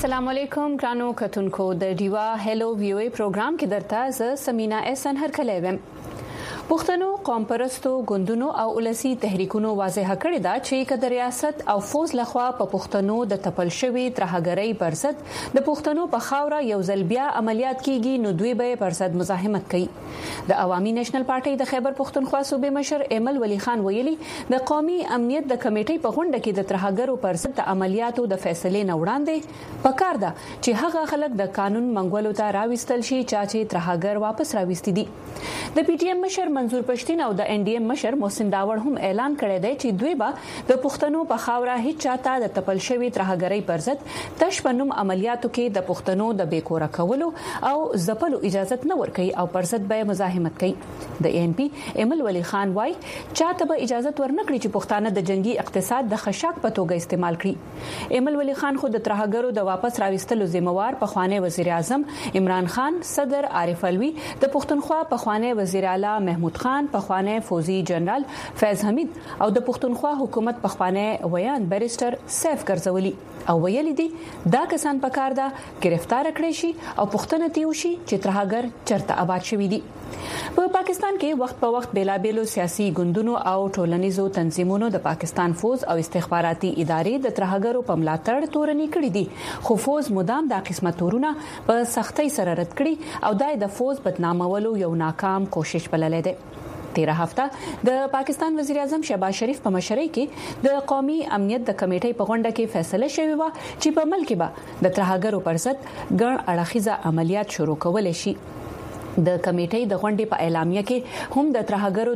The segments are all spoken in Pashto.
السلام علیکم ګرانو کتونکو د ډیوا هلو ویو پروګرام کې درته ز سمینا احسان هرکلی وم. پښتنو قوم پرستو ګوندونو او ولسی تحریکونو واضح کړی دا چې کله ریاست او فوز لخوا په پښتنو د تپل شوی ترهګرۍ پرسد د پښتنو په خاوره یو ځل بیا عملیات کیږي نو دوی به پرسد مزاحمت کوي. د عوامي نېشنل پارټي د خیبر پښتونخوا صوبې مشر ایمل ولی خان ویلي د قومي امنیت د کمیټې په غونډه کې د ترهګرو پرسد د عملیاتو د فیصلې نه وړاندې پکار ده چې هغه خلک د قانون منګولو ته راوستل شي چې ترهګر واپس راوستي دي. د پی ټی ایم مشر منظور پښتين او د ان ډي ایم مشر محسن داوړ هم اعلان کړی دی چې دوی به د پښتنو په خاوره هیڅ چاته د تپل شوی ترهګرۍ پرضد تش پنوم عملیاتو کې د پښتنو د بیکوره کولو او ځپلو اجازه نه ورکړي او پرضد به مزاحمت کوي. د ان پی ایمل ولی خان وای چاته به اجازه ورنکړي چې پښتانه د جنگي اقتصاد د خشاک په توګه استعمال کړي. ایمل ولی خان خو د ترهګرو د واپس راوستلو ذمہوار په خوانه وزیر اعظم عمران خان، صدر عارف علوي، د پښتونخوا په خوانه وزیر اعلی محمود خان، په خوانه فوزي جنرال فیض حمید او د پښتونخوا حکومت په خوانه ویان بیرستر سیف ګرځولي او ویلي دي دا کسان په کار ده گرفتار کړي شي او پښتنه تیو شي چې ترهګر چرته آباد شوی دي. په پاکستان کې وخت په وخت بیلابېلو سیاسي ګوندونو او ټولنیزو تنظیمونو د پاکستان فوز او استخباراتي ادارې د ترهګرو په ملاتړ تورنی کړي دي خو فوز مدام د قسمت تورونه په سختۍ سره رد کړي او د فوز بدنامولو یو ناکام کوشش بللې ده. 13 هفته د پاکستان وزیر اعظم شهباز شریف په مشرۍ کې د قومي امنیت د کمیټې په غونډه کې فیصله شوې و چې په ملک به د ترهګرو پر ضد ګڼ اړخیزه عملیات شروع کول شي. د کمیټې د غونډې په اعلامیه کې هم د ترهګرو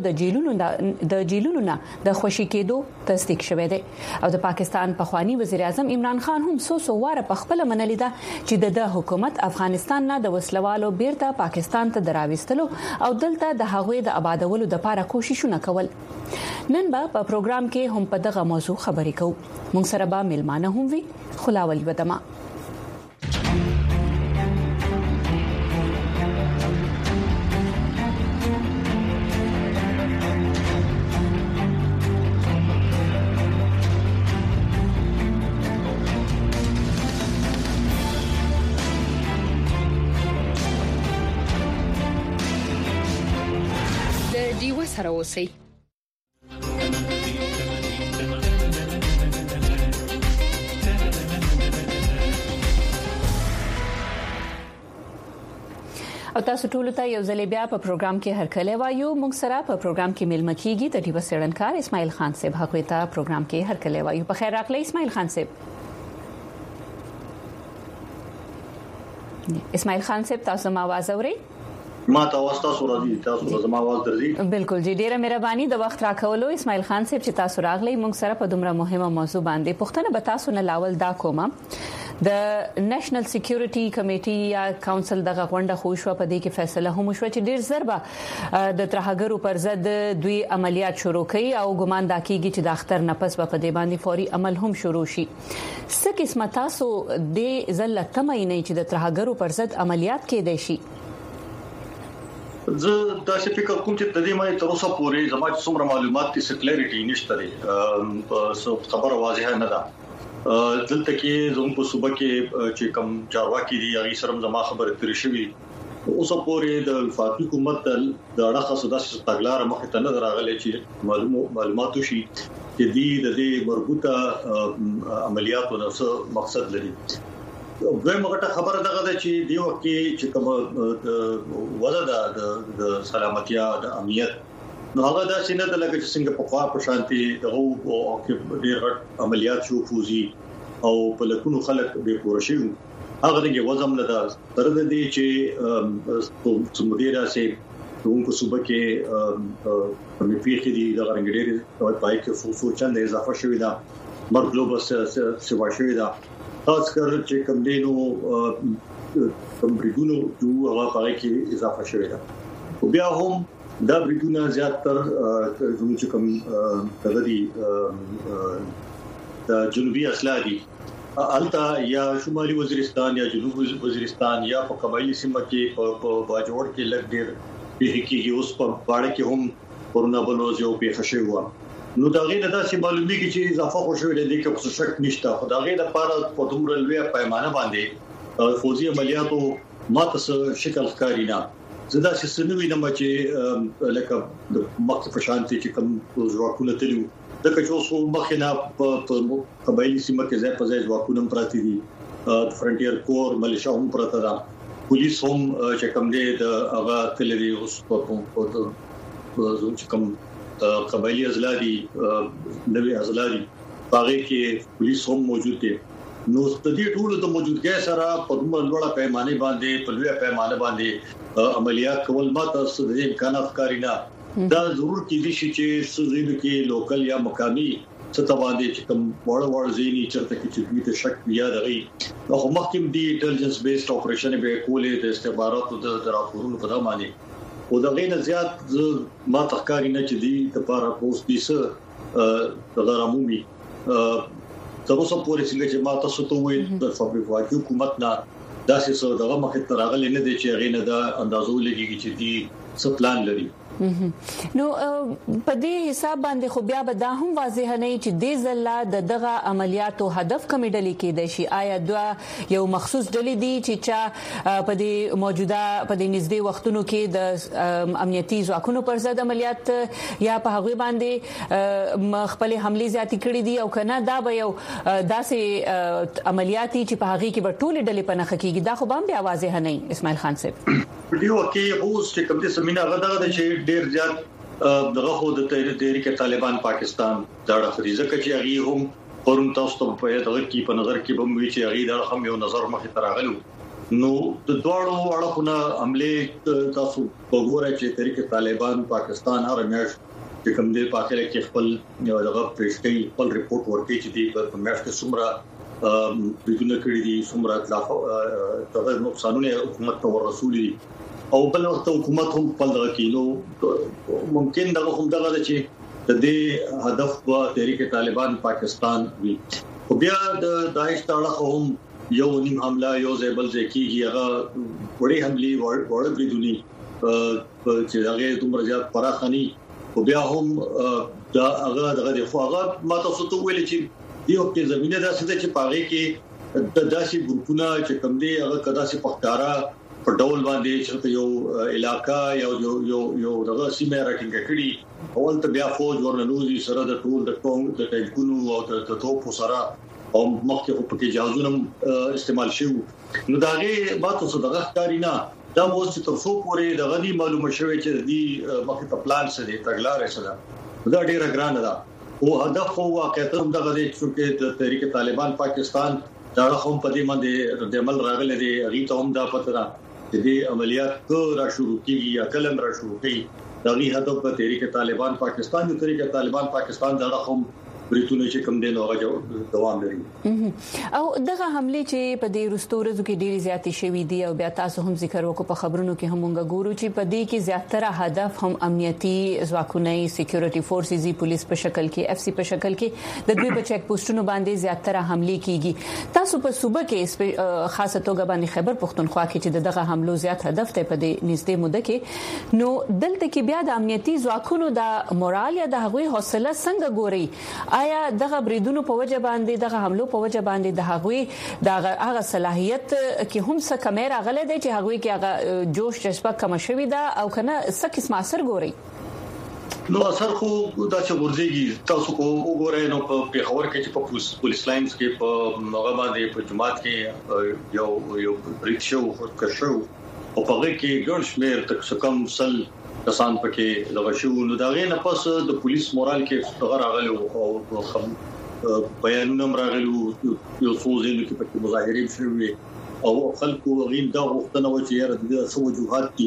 د جیلونو نه د خوشی کېدو تصدیق شوې ده او د پاکستان پخوانی وزیر اعظم عمران خان هم سو واره په خپل منلې ده چې د حکومت افغانستان نه د وسلوالو بیرته پاکستان ته دراوستلو او دلته د هغوی د آبادولو لپاره کوششونه کول. نن به په پروګرام کې هم په دغه موضوع خبرې کوو. موږ سره به ملمانه هم وي خلاولي ودما. سره اوسئ. او تاسو ټول ته یو ځل بیا په پروګرام کې هرکلی وایو. موږ سره په پروګرام کې ملمه کیږي د ډیوه سړنکار اسماعیل خان صاحب. هغه ته پروګرام کې هرکلی وایو. په خیر راغلی اسماعیل خان صاحب. اسماعیل خان صاحب تاسو ما आवाज اورئ؟ ما تاسو راځي تاسو زما आवाज درځي؟ بالکل جی ډیره مهرباني د وخت راکولو اسماعیل خان صاحب چې تاسو راغلی. موږ سره په دومره مهمه موضوع باندې پوښتنه به تاسو نه لاول دا کومه د نېشنل سکیورټي کمیټي یا کونسل دغه غونډه خو شو په دې کې فیصله هم شو چې ډیر ضربه د ترهګرو پر ضد دوی عملیات شروع کړي او ګمان دا کیږي چې د اختر نفس په دې باندې فوري عمل هم شروع شي. څه قسمه تاسو د ذلت تمه نه چې د ترهګرو پر ضد عملیات کېدای شي؟ زه دا څه فکر کوم چې د دې مې تر اوسه پورې زما څومره معلومات دي سکلیریټي نشته لري. خبره واضحه نه ده. دلته کې زموږ په صوبه کې چې کوم چارواکي دي هغه سره زما خبره ترې شوې اوسه پورې د وفاقي حکومت د اړخه سوداسي تګلار مخ ته نه راغلي چې معلومات شي چې د مربوطه عملیاتو د مقصد لري. دویمه غټه خبره دغه ده چې دی وخت کې چې کوم وضع د سلامتیا د امنیت نو هغه دا څنګه د لګ چې څنګه په خوا په شانتي دغه او کې ډېر غټ عملیات شو فوزي او په لکونو خلک به پوره شي. هغه دغه وزم نه ده تر دې چې څومره سي کومه صوبه کې په پیخي دي د غرنګډيري او پای کې فوسو چند اضافه شوې ده مرګ لوبس سیوا شوې ده خاص کر چې کوم دینو کوم بریګونو هغه پای کې اضافه شوې ده او بیا هم دا بریګونه زیات تر چې کوم تغذي د جنوبي اصلاح دي التا یا شمالي وزیرستان یا جنوبي وزیرستان یا په قبایلی سیمه کې په باجوړ کې لګ ډیر به کېږي. اوس په باړه کې هم کورونا بلوز یو په خښي و نو دا غي نه داسې معلومیږي چې اضافه خو شوې ده کې څه شک نشته خو دا غي د لپاره په دومره لوی پیمانه باندې فوزي عملیاتو ماته شکل ښکاری نه زدا چې سنوي نه چې لکه مخکې په شانتي چې کوم ځواکونه تلو د کچوسو مخینه په قبایلی سیمه کې ځای په ځای ځواکونه پراتی دي فرنټیر کور ملیشیا هم پراته ده پولیس هم چې کوم دي د هغه تلري اوس په چې کوم قبایلی ازلادي نوې ازلادي باغې کې پولیس هم موجود دي نو ستدي ټول د موجودګۍ سره په دومره لوړه پیمانه باندې په لوړه پیمانه باندې عملیات کول ماته د امکانات کاری نه دا ضرور کېږي چې سوزینو کې لوکل یا مقامي څه باندې چې کوم وړ ځینی چرته کې چې د شک بیا دغی نو مخکې دی انټيليجنس بیسډ اپریشن به کولې د استخباراتو د راپورونو په دمانه او دا غینه زیات ما تخکاری نه چې دی د لپاره پوسټ دیسه د غرامومي تر اوسه پورې چې ما تاسو ته وایي د فابریکو حکومت نه داسې څه دغه مخه ترغلې نه دي چې غینه دا اندازو لګيږي چې دی څه پلان لري نو په دې حساب باندې خو بیا به دا هم واضح نه چې د زله دغه عملیاتو هدف کوم ډلې کې د شي آیا دا یو مخصوص ډلې دي چې چا په دې موجوده په دې نږدې وختونو کې د امنیتي ځواکونو پر ضد عملیات یا په هغه باندې خپل حمله زیاتی کړې دي او کنه دا به یو داسې عملیاتي چې په هغه کې به ټول ډلې په نخ کېږي دا خو به بیا واضح نه اسماعیل خان صاحب ویډیو کې اوس چې کوم دې سمینه غدا چې ډیر زیات دغه خو د تحریک طالبان پاکستان دا فریضه کوي چې هغه هم پرون تاسو ته په دغه کې په نظر کې بم وی چې هغه دا هم یو نظر مخې تراغلو نو د دوړو اړخونه عمله تاسو وګورئ چې تحریک طالبان پاکستان هر میاشت چې کوم دې پاکستان کې خپل یو دغه پېشکې خپل ریپورت ورکړي چې دی په میاشت کې څومره بدون کړی دي څومره اطلاق دغه نقصانونه حکومت ته ورسولي او بل وخت حکومت هم په دغه کې نو ممکن دغه هم دغه چې د دې هدف په تحریک طالبان پاکستان وي او بیا د داعش تاړه هم یو نیم حمله یو ځبل ځکیږي هغه وړي حمله وړ بریدونی چې هغه دومره زیات پراخني او بیا هم دا هغه دغه خو هغه ما تاسو ته ویل چې یو په زمينه داسې چې پاره کې د داسې ګروپونه چې کوم دي هغه کدا سي پختارا په ډول باندې چې یو علاقہ یو دغه سیمه راټینګ کړي اول ته بیا فوج ورنلوزي سره د ټول د ټانکونو او د توپو سره او مخکې په کې جهازونه استعمال شو نو داغه ما تاسو دغه کاری نه دا مو چې تاسو پورې دغه دی معلومه شوه چې دی مخکې په پلان سره تګلارې سره دا ډیره ګرانه ده او هدف خو واقعیت هم دغه دی چې د تحریک طالبان پاکستان دا هم په دې باندې د عمل راغلي دی هغه ته هم دا پته ده چې عملیات را شروع کیږي یا کلم را شروع کیږي دا غي هدف په تحریک طالبان پاکستان یو تحریک طالبان پاکستان دا هم بریټونه چې کوم دین هغه دوام لري او دغه حمله چې په دې رستورزو کې ډېری زیاتې شوې دي او بیا تاسو هم ذکر وکړو په خبرونو کې هم موږ ګورو چې په دې کې زیاتره هدف هم امنیتي ځواکونه سکیورټي فورسز پولیس په شکل کې اف سی په شکل کې د دوی په چک پوسټونو باندې زیاتره حمله کیږي تاسو په صوبه کې خاصه توګه باندې خیبر پختونخوا کې چې دغه حملو زیات هدف ته په دې نږدې موده کې نو دلته کې بیا د امنیتي ځواکونو د مورال یا د هغوی حوصله څنګه ګوري آیا دغه بریدونو په وجه باندې دغه حملو په وجه باندې د هغوی د هغه صلاحيت کې هم څه کمره غلې ده چې هغوی کې هغه جوش جذبه کم شوی ده او کنه څه قسم اثر ګوري نو اثر خو دا چې ورځيږي تاسو کو وګورئ نو په پیښور کې چې په پولیس لاینز کې په هغه باندې په جماعت کې یو بریټ شو خودکشو او په هغه کې ګڼ شمېر تک کم سل کسان پکې لږ شو نو دا غي نه پس د پولیس مورال کې څنګه راغلو او بیانونه راغلو یو څو ځینو کې پکې مظاهرې شوې او خلکو غیم دا وختونه و چې یاره د څو وجوهات دي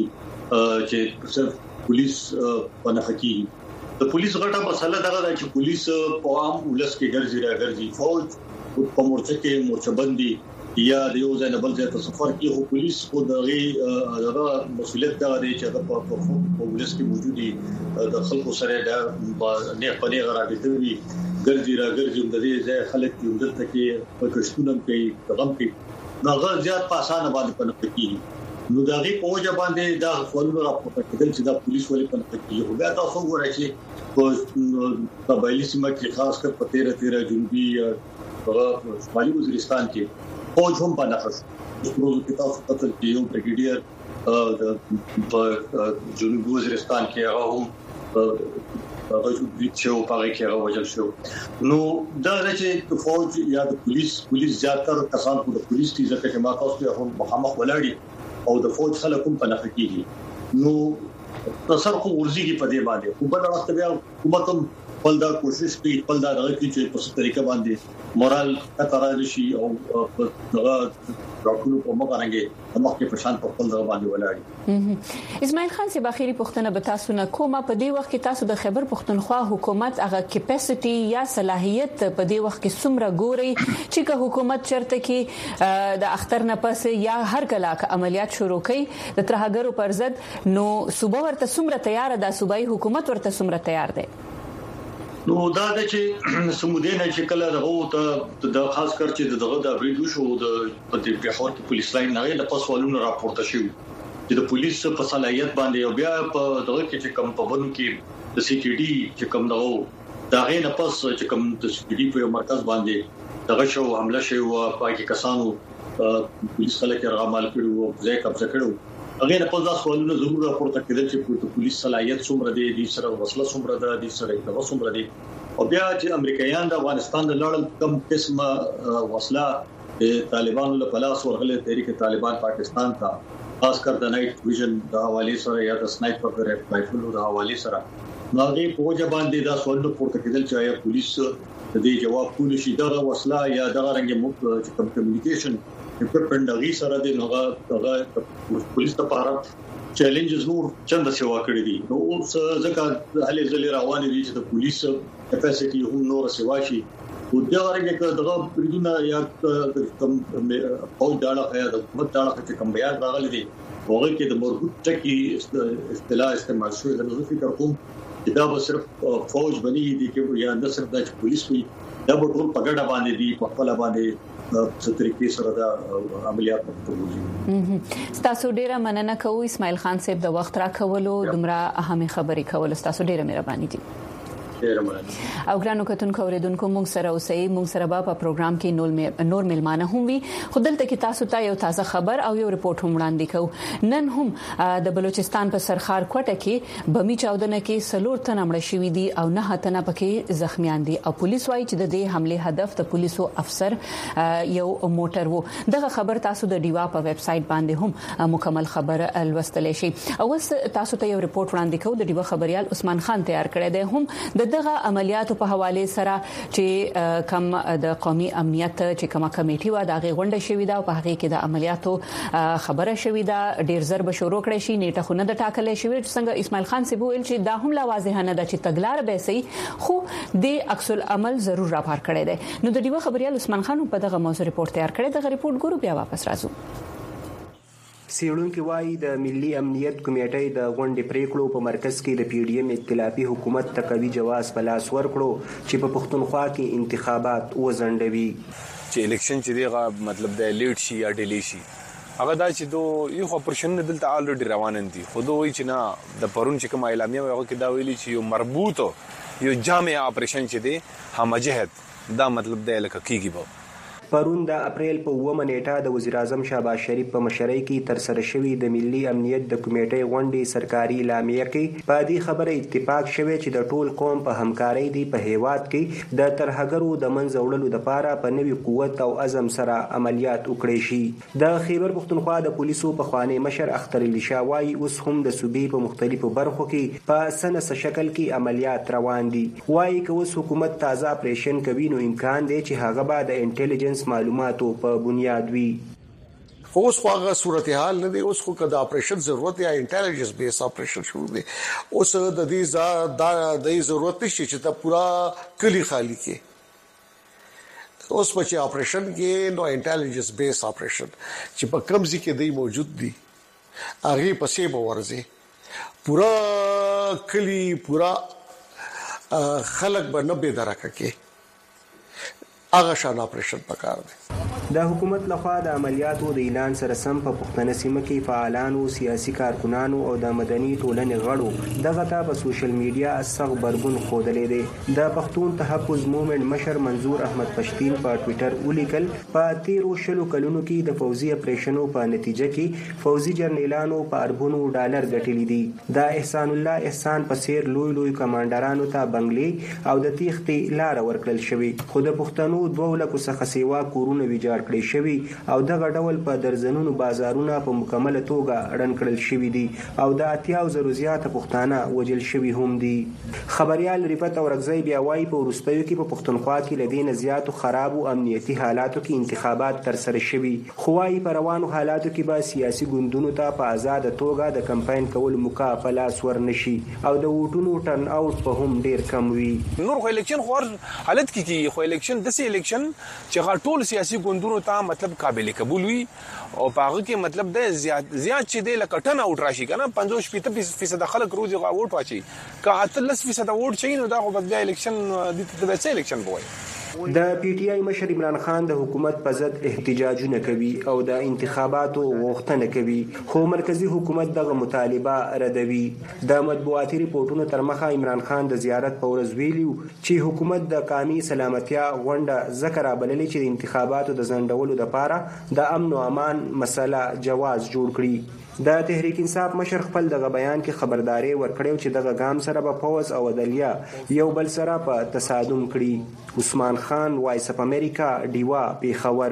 چې صرف پولیس په نخکی د پولیس غټه مسله دغه ده چې پولیس په عام ولس کې ګرځي فوج په مورچه کې مورچه بندي یا د یو ځای نه بل ځای ته سفر کې هو پولیس خو دغه مسولیت دا دی چې په ولس کې موجودي د خلکو سره د نه پني غراډي وي ګرځي د دې ځای خلک د دلته کې په کښتونم کې غم کې ناغه زیات په اسانه باندې پنځه کېږي نو دا غي په وجه باندې دا فولو راپورته کېدل چې دا پولیس ولې په کې یو بیا تاسو وګورئ چې په قبایلی سیمه کې خاص کر په 13 جنوبي شمالي وزیرستان کې فوج هم باندې خاص پروژه کې تاسو قتل کې یو بریګیډیر په جنوبي وزیرستان کې هغه هم هغه چې په هغه کې هغه وجل شو. نو دا چې فوج یا د پولیس زیاتره کسان په پولیس کې ځکه چې ما تاسو هم مخامخ ولاړی او د فوج خلکو په نخ کېږي نو تاسو خو ورزيږي په دې باندې په بل وخت بیا حکومت هم خپل دا کوشش کوي خپل دا راځي چې په څه طریقه باندې مورال خطر شي او دغه راکونو په مغرنګي مخکې په شان په خپل ځای باندې ولاړی. اسماعیل خان سی بخیری پښتنه به تاسو نه کومه په دې وخت کې تاسو د خیبر پښتونخوا حکومت هغه کیپاسټي یا صلاحيت په دې وخت کې څومره ګوري چې که حکومت چرته کې د اختر نه پس یا هر کله عملیات شروع کړي د ترهګرو پر ضد نو صوبه ورته څومره تیار ده صوبایي حکومت ورته څومره تیار ده؟ نو دا چې سمودینه چې کله دغه د خاص کر چې دغه د بریډو شو د پدې بهور کې پولیس لاین نه د پاسوالونو راپورته شو چې د پولیس په صلاحيت باندې او بیا په دغه کې چې کم په ونو کې د سی ټي ډي چې کم دغه دا غي نه پس چې کم د سی ټي ډي په مرکز باندې دغه شو حمله شو او پاکي کسانو پولیس خلک رغمال کړو او ځای قبضه کړو هغه نه په ځا سوالونه ضرور راپورته کېدل چې په پولیس صلاحيت څومره دي د سره وسله څومره ده د سره د څومره دي او بیا چې امریکایان د افغانستان د لړل کم قسمه وسله طالبانو له پلاس ورغله تحریک طالبان پاکستان ته خاص کر د نایټ ویژن د حواله سره یا د سنایپر رایفل د حواله سره ناغي په وجه باندې دا سوالونه پورته کېدل چې آیا پولیس د دې جواب کولی شي دغه وسله یا دغه رنګ چې کمیونیکیشن اکوپمنټ غي سره د نوغه پولیس لپاره چیلنجز نور چند سیوا کړی دي نو ځکه هلي ځلې روانې دي چې د پولیس کیپاسټي هم نور سیوا شي او دا ورګه دغه پریدونه یا کم او داړه یا د حکومت داړه چې کم بیان راغلي دي هغه کې د مربوط ټکی اصطلاح استعمال شوی د نظر فکر کوم چې دا به صرف فوج بني دي کې یا نه صرف د پولیس وي دا به ټول پګړه باندې دي په خپل باندې سترګې سره د عملیات په توګه. تاسو ډیره مننه کوم اسماعیل خان صاحب د وخت را کولو دمره اهمه خبرې کول تاسو ډیره مهرباني دي. او ګرانو کتونکو اوریدونکو موږ سره اوسئ موږ سره په پروګرام کې نور ملمانه هم وي خودلته کې تاسو ته یو تازه خبر او یو ریپورت هم وړاندې کوو. نن هم د بلوچستان په سرخار کوټه کې بمی چاودنه کې سلور تن مړ شوي دي او نه تنه پکې زخمیان دي او پولیس وايي چې د دې حمله هدف د پولیسو افسر یو موټر وو. دغه خبر تاسو د ډیوا په ویب سټ باندې هم مکمل خبر لوستلی شئ. او تاسو ته یو ریپورت وړاندې کوو د ډیوا خبريال عثمان خان تیار کړی دی هم دغه عملیاتو په حواله سره چې کم د قومي امنیت چې کومه کمیټي و د غونډه شوې ده او په هغه کې د عملیاتو خبره شوې ده ډیر ضرب شروع کړی شي نیټه خو نه د ټاکلې شوې څنګه اسماعیل خان سی ویل چې دا هم لا واضح نه ده چې تګلار به سي خو د عکس العمل ضرور راپار کړی دی. نو د ډیوا خبريال عثمان خان په دغه موضوع ریپورت تیار کړی دغه ریپورت ګورو بیا واپس راځو. سیړونکو وايي د ملي امنیت کمیټې د غونډې پریکړو په مرکز کې د پی ډی ایم ائتلافي حکومت ته قوي جواز په لاس ورکړو چې په پښتونخوا کې انتخابات وزندوي چې الیکشن چې دیغه مطلب د لیډ شي یا ډیلی شي هغه دا چې دوه یو اپریشن دلته الریډي روان دي خو دوی چې نه د پرون چې کوم اعلامیه هغه کې دا ویلي چې یو مربوط یو جامع اپریشن چې دی همجهت دا مطلب د لکه کیږي به پرون د اپریل په 9 نیټه د وزیر اعظم شهباز شریف په مشرۍ کې تر سره شوی د ملي امنیت د کمیټې غونډې سرکاري اعلامیه کې په دې خبره اتفاق شوی چې د ټول قوم په همکارۍ دی په هیواد کې د ترهګرو د منځ وړلو لپاره په نوي قوت او عزم سره عملیات وکړي شي. د خیبر پښتونخوا د پولیسو په خوانی مشر اختر علي شاه وايي اوس هم د صوبې په مختلفو برخو کې په سنس شکل کې عملیات روان دي. وايي که اوس حکومت تازه اپریشن کوي نو امکان دی چې هغه به د انټيليجنس معلوماتو په بنیاد وي. اوس خو هغه صورتحال نه دی اوس خو کدا اپریشن ضرورت یا انټيليجنس بیس اپریشن شروع دی اوس د دې د ضرورت نشي چې ته پورا کلی خالی کې اوس په چې اپریشن کې نو انټيليجنس بیس اپریشن چې په کمزې کې دی موجود دی هغه پسې به ورځي پورا کلی پورا خلق به نه بے درکه کې هغه شان اپریشن پکار دی. د حکومت لخوا د عملیاتو د اعلان سره سم په پښتنه سیمه کې فعالانو، سیاسي کارکونانو او د مدني ټولنې غړو دغه ته په سوشل میډیا سخت غبرګون ښودلی دی. د پښتون تحفظ موومېنټ مشر منظور احمد پښتين په ټوئیټر ولیکل په 13 کلونو کې د فوزي اپریشنو په نتیجه کې فوزي جرنیلانو په اربونو ډالر ګټلي دي. د احسان الله احسان په څیر لوی کمانډرانو ته بنگلې او د تیښتې لار ورکړل شوې، خو د پښتنو 2 لکو څخه سیوا کورونه ویجاړ کړی شوي او دغه ډول په درزنونو بازارونه په مکمله توګه رن کړل شوي دي او د 80,000 زیاته پښتانه وجل شوي هم دي. خبريال رفت اورګزی بیا وایي په وروستیو کې په پښتونخوا کې لدینه زیاتو خراب او امنیتي حالاتو کې انتخابات تر سره شوي، خو وايي په روانو حالاتو کې به سیاسي ګوندونو ته په آزاد توګه د کمپاین کول مکافله لاس ورنشي او د ووټونو ټرن اوټ په هم ډیر کم وي. نور خو الیکشن خو حالت کې خو الیکشن دسي الیکشن چې ټول سیاسي ګوندونو ته مطلب قابل قبول وي او پاغه کې مطلب د زیات چې د لکټن اوټ راشي کنه 50-60% خلک روزي ووټ واچي که 30% ووټ چي نو دا خو بد الیکشن د څه الیکشن بوي. د پی ټی آی مشر عمران خان د حکومت په ضد احتجاجونه کوي او د انتخاباتو غوښتنه کوي، خو مرکزی حکومت دغه مطالبه ردوي. د مطبوعاتي ریپورتونو تر مخه عمران خان د زیارت په ورځ ویلي چې حکومت د قومي سلامتیا غونډه ذکر بللې چې د انتخاباتو د ځنډولو لپاره د امن او امان مسله جواز جوړ کړي. د تحریک انصاف مشر خپل دغه بیان کې خبرداري ورکړې چې دغه ګام سره به فوز او عدلیه یو بل سره په تصادم کړي. عثمان خان، وایس اپ امریکا، ډیوا، پیښور.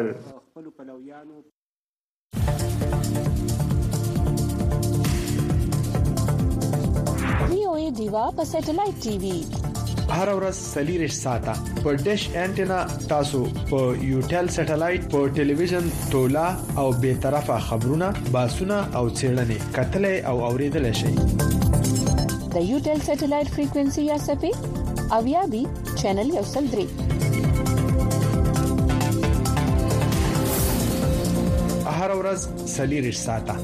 وی ډیوا په سټلایټ ټي وي هر ورځ 40 ساعته په ډیش انټینا تاسو په یوټل سټلایټ په ټلویزیون تولا او به طرفه خبرونه، باسونه او چیرنې کتلې او اوریدل شي. د یوټل سټلایټ فریکوئنسي یا سپی او یا بي چینل یو سل 3 هر ورځ 40 ساعته.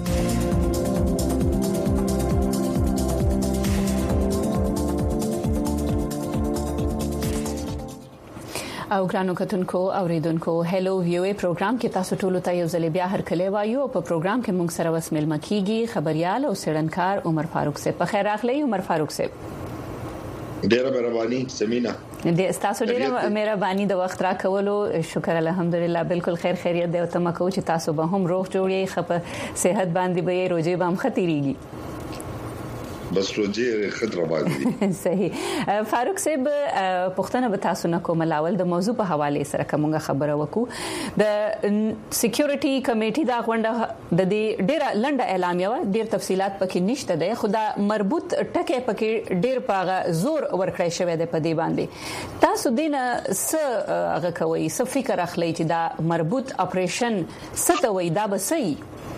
او ګرانو کتونکو اوریدونکو هلو ویو پروګرام کې تاسو ټول ته یو ځل بیا هر کله وایو. په پروګرام کې موږ سره وسمل مکیږي خبريال او سړنکار عمر فاروق سے. په خیر راغلی عمر فاروق سے. ډیره مهرباني سمینا. د تاسو ډیره مهرباني د وخت را کولو. شکر الحمدلله بالکل خیر خیریت دی او تم کو چې تاسو به هم روغ جوړی خپ صحت باندې به روزي به هم خطرېږي. بس روزي خطر باندې صحیح. فاروق صاحب پښتنه به تاسو نه کوم لاول د موضوع په حواله سره کومه خبره وکړو. د سکیورټي کمیټې دا غونډه د دې ډیره لنډه اعلامیه و، ډیر تفصيلات پکې نشته ده، خدا مربوط ټکي پکې ډیر پاغه زور ورکړی شوی دی په دې باندې. تاسو دینه څه هغه کوي، څه فکر اخلي چې دا مربوط اپریشن څه وي، دا به صحیح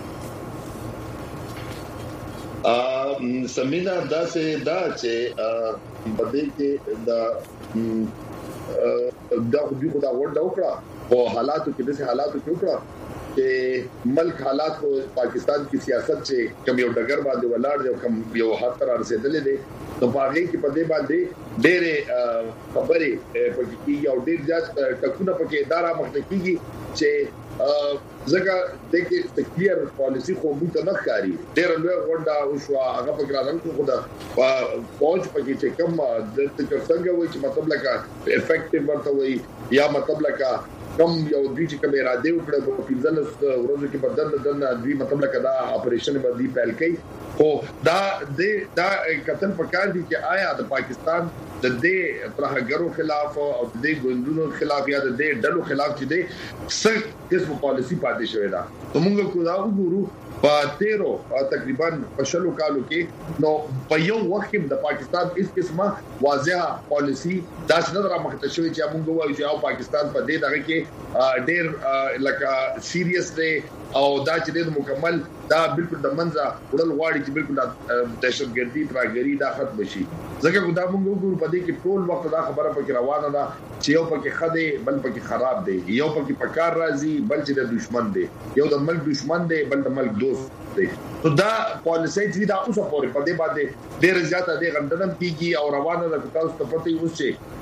سمینا دا چې بده کې دا خو ورډ وکړه او حالاتو کې د حالاتو کې وکړه چې ملک حالات کو پاکستان کی سیاست چې کم یو ډګر باندې ولاړ دی، کم یو هر طرح رسیدلې دي. نو باغې کې په دې باندې ډېرې خبرې پکې کیږي او ډېر ځات ټکونه پکې اداره مخته کیږي چې زګه د کې کلیر پالیسی خو موږ ته نه ښکاري. ډېر لوی غونډه او شو هغه په ګرانم کې خدا پوهچ پکې چې کم د څنګه وایي چې مطلب لکه افیکټیو ورته وایي یا مطلب لکه کم یو دوی چې کوم اراده وکړه په 15 ورځو کې بدل دوی مطلب لکه دا اپریشن باندې پیل کړي. خو دا کتن پکار دي چې آیا د پاکستان د دې ترهګرو خلاف او د دې ګوندونو خلاف یا د دې ډلو خلاف چې دې څه قسم پالیسی پاتې شوې ده. موږ کو دا وګورو په 13 تقریبا په شلو کالو کې نو په یو وخت کې د پاکستان هیڅ قسمه واضحه پالیسی داس نه رامخته شوې چې موږ وایو چې پاکستان په دې دغه کې ډېر لکه سیریس دی او دا چې د مکمل دا بالکل د منځه وړل غواړي چې بالکل دهشتګردي ترهګري دا ختم شي. ځکه دا موږ وګورو په دې کې ټول وخت دا خبره پکې روانه ده چې یو پکې خده بل پکې خراب دی، یو پکې پکار راځي بل چې د دشمن دی، یو د ملک دشمن دی بل د ملک دوست دی. نو دا پالیسي چې دا اوسه پورې په دې باندې ډېر زیاته د غندنم کیږي او روانه ده. تاسو ته پته یې اوس چې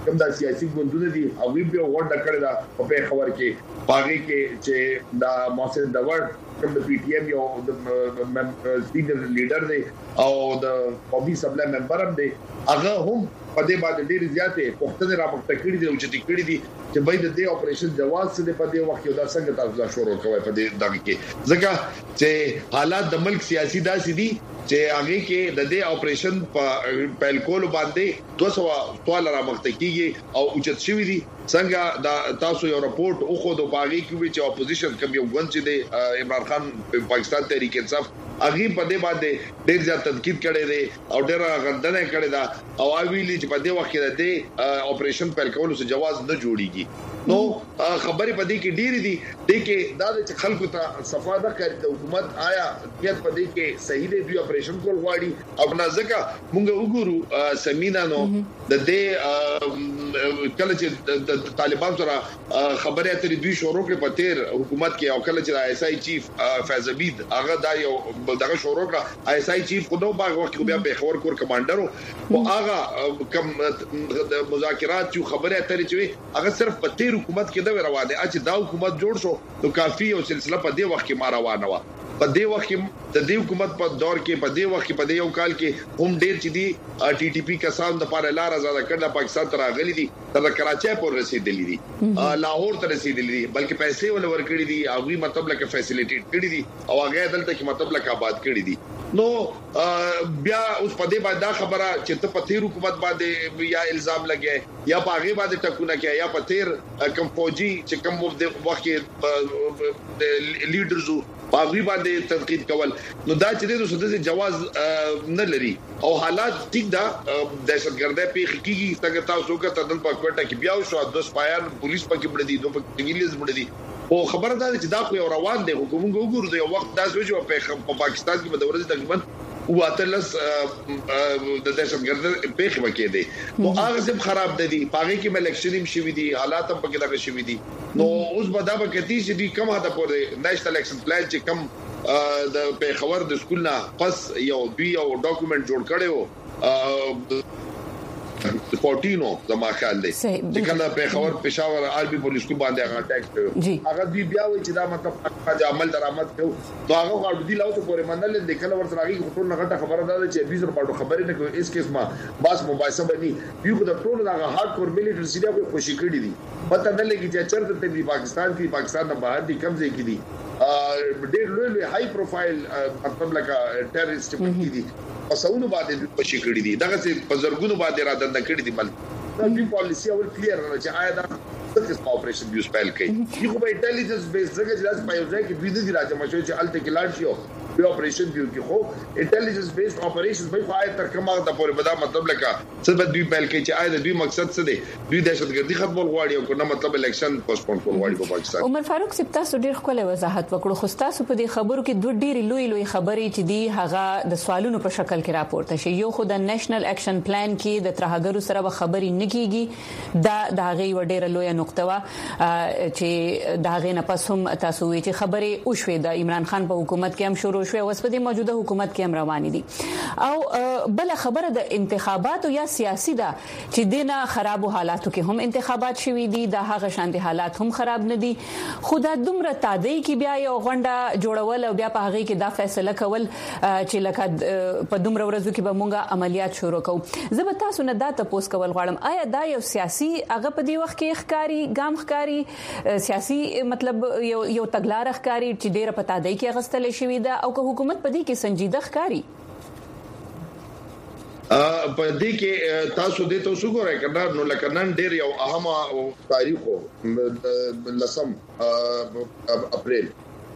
کوم د سیاسي ګوندونه دي او وی په ورډ کړی دا په خبر کې پاګه کې چې دا محسن داور کوم د پی ټی ایم یو د سینیئر لیډر دی او د قومي اسمبلی ممبر هم دی هغه هم په دې باندې ډېر زیاتې پښتنه راپورته کړې دي او چې کړې دي چې باید د اپریشن جواز څه په دې وخت یو دا څنګه تاسو شروع کوي په دې دغه کې ځکه چې حالات د ملک سیاسي داسې دي چې هغه کې د دې اپریشن په پیلکول باندې 200 سوال را مخته کیږي او اوچت شوی دي څنګه دا تاسو یو راپورټ او خو د باغی کې چې اپوزیشن کوم یو ګوند چې د عمران خان پاکستان تحریک انصاف اغي په دې باندې ډېر ځات تنقید کړي دي او ډېر غندنه کړي دا او ویلي چې په دې وخت کې د اپریشن پیلکول څه جواز نه جوړيږي نو خبرې په دې کې ډېری دي چې دا د خلکو ته صفاده کوي د حکومت آیا نیت په دې کې صحیح دی دوی اپریشن کول غواړي او نه ځکه مونږ وګورو سمینه نو د دې کله چې طالبان سره خبرې اترې دوی شروع کړې په تیر حکومت کې او کله چې آی اس آی چیف فیض عبید هغه دا یو دغه شروع کړ آی اس آی چیف خو نو باغ وخت بیا به خبر کور کمانډرو او هغه کم مذاکرات چې خبرې اترې چې هغه صرف په تیر حکومت کې دا روانه چې دا حکومت جوړ شو نو کافي او سلسله په دې وخت کې ما روانه و په دې وخت کې د دې حکومت په دور کې په دې وخت کې په دې یو کال کې هم ډېر چې دي ټي ټي پی کسان د پاره لار آزاد کړل پاکستان ته راغلي دي تر کراچۍ پورې رسیدلې دي لاهور ته رسیدلې دي بلکې پیسې ول ورکړي دي او وی مطلب لکه فیسیلیټیټ کړي دي او هغه دلته کې مطلب لکه آباد کړي دي نو بیا اوس په دې باندې خبره چې ته په تیر حکومت باندې یا الزام لګي یا په هغه باندې ټکونه کوي یا په تیر کم فوجي چې کم وخت لیډرزو باغی باندې تنقید کول نو دا چې د سودې جواز نه لري او حالات ټیک دا دهشتګردۍ په حقيقي څنګه تاسو وکړه تدل په کوټه کې بیا شو د سپایان پولیس پکې بړ دي دوه انګلیز بړ دي او خبره ده چې دا خو یو روان دی حکومت وګورو د یو وخت داسې چې په پاکستان کې د ورځې تقریبا واتلس د دهشتګردۍ په خبره کې دي نو هغه سم خراب دي پاګه کې الیکشن هم شوي دي حالات هم پکې دغه شوي دي نو اوس به دا پکې چې دي کوم هدا پورې نېشنل اکشن پلان چې کوم د په خبر د سکول نه پس یو ډاکومېنټ جوړ کړو 14 زما خیال دی چې کله په خبر پېښور آربي پولیس کو باندې هغه اٹیک کړو هغه دی بیا و چې دا مطلب عمل درآمد کړو نو هغه غوډ دی لاوته پورې منل د کله ورته راغی ټول نه غټه خبره ده چې ابي زر پاټو خبرې نه کوي اس کیس ما باس مباحثه باندې یو د ټول هغه هارد کور مليټري سیده په خوشي کړی دي پته نه لګي چې چرته په پاکستان نه بهر دي کم ځای کې دي ډېر لوی هاي پروفایل مطلب لکه ټیرریسټ پکې دي پسونو باندې خوشي کړی دي دغه څه بزرګونو باندې را دند کړی دي بل دا دی پالیسی او کلیر نه چې آیا دا څه اپریشن بیوس فایل کوي یو به انټيليجنس بیس څنګه چې لاس پایو ځای کې دوی د راځي مشو چې الته کې لاړ شي په اپریشن بیو کې خو انټيليجنس بیس اپریشنز به خو آیا تر کومه د پورې بدا مطلب لکه څه به دوی فایل کوي چې آیا د دوی مقصد څه دی دوی دهشتګردي ختمول غواړي او کنه مطلب الیکشن پوسټپون کول غواړي په پاکستان عمر فاروق سپتا ډیر خپل وضاحت وکړو خو تاسو په دې خبرو کې دوه ډیر لوی خبرې چې دی هغه د سوالونو په شکل کې راپورته شي یو خو د نېشنل اکشن پلان کې د ترهګرو سره به خبرې نه کیږي دا غي وړه لوی نقطه وا چې دا غي نه پس هم تاسو وی چې خبرې او شوې د عمران خان په حکومت کې هم شروع شوې اوس په دې موجوده حکومت کې هم روان دي او بل خبره د انتخاباتو یا سیاسي ده چې دینه خرابو حالاتو کې هم انتخابات شوي دي د هغه شاندي حالات هم خراب نه دي خدا دومره تادی کې بیا یو غونډه جوړول او بیا په هغه کې دا فیصله کول چې لکه په دومره ورځو کې به مونږه عملیات شروع کوو زه به تاسو نه دا تاسو کول غواړم آیا دا یو سیاسي هغه په دې وخت کې ښکاری ګام ښکاری سیاسي مطلب یو تګلار ښکاری چې ډیره په تادی کې غستل شوی ده او که حکومت په دې کې سنجیده ښکاری په دې کې تاسو دې تاسو ګورئ کنه نو لکه نن ډېر یو اهمه تاریخو لسم اپریل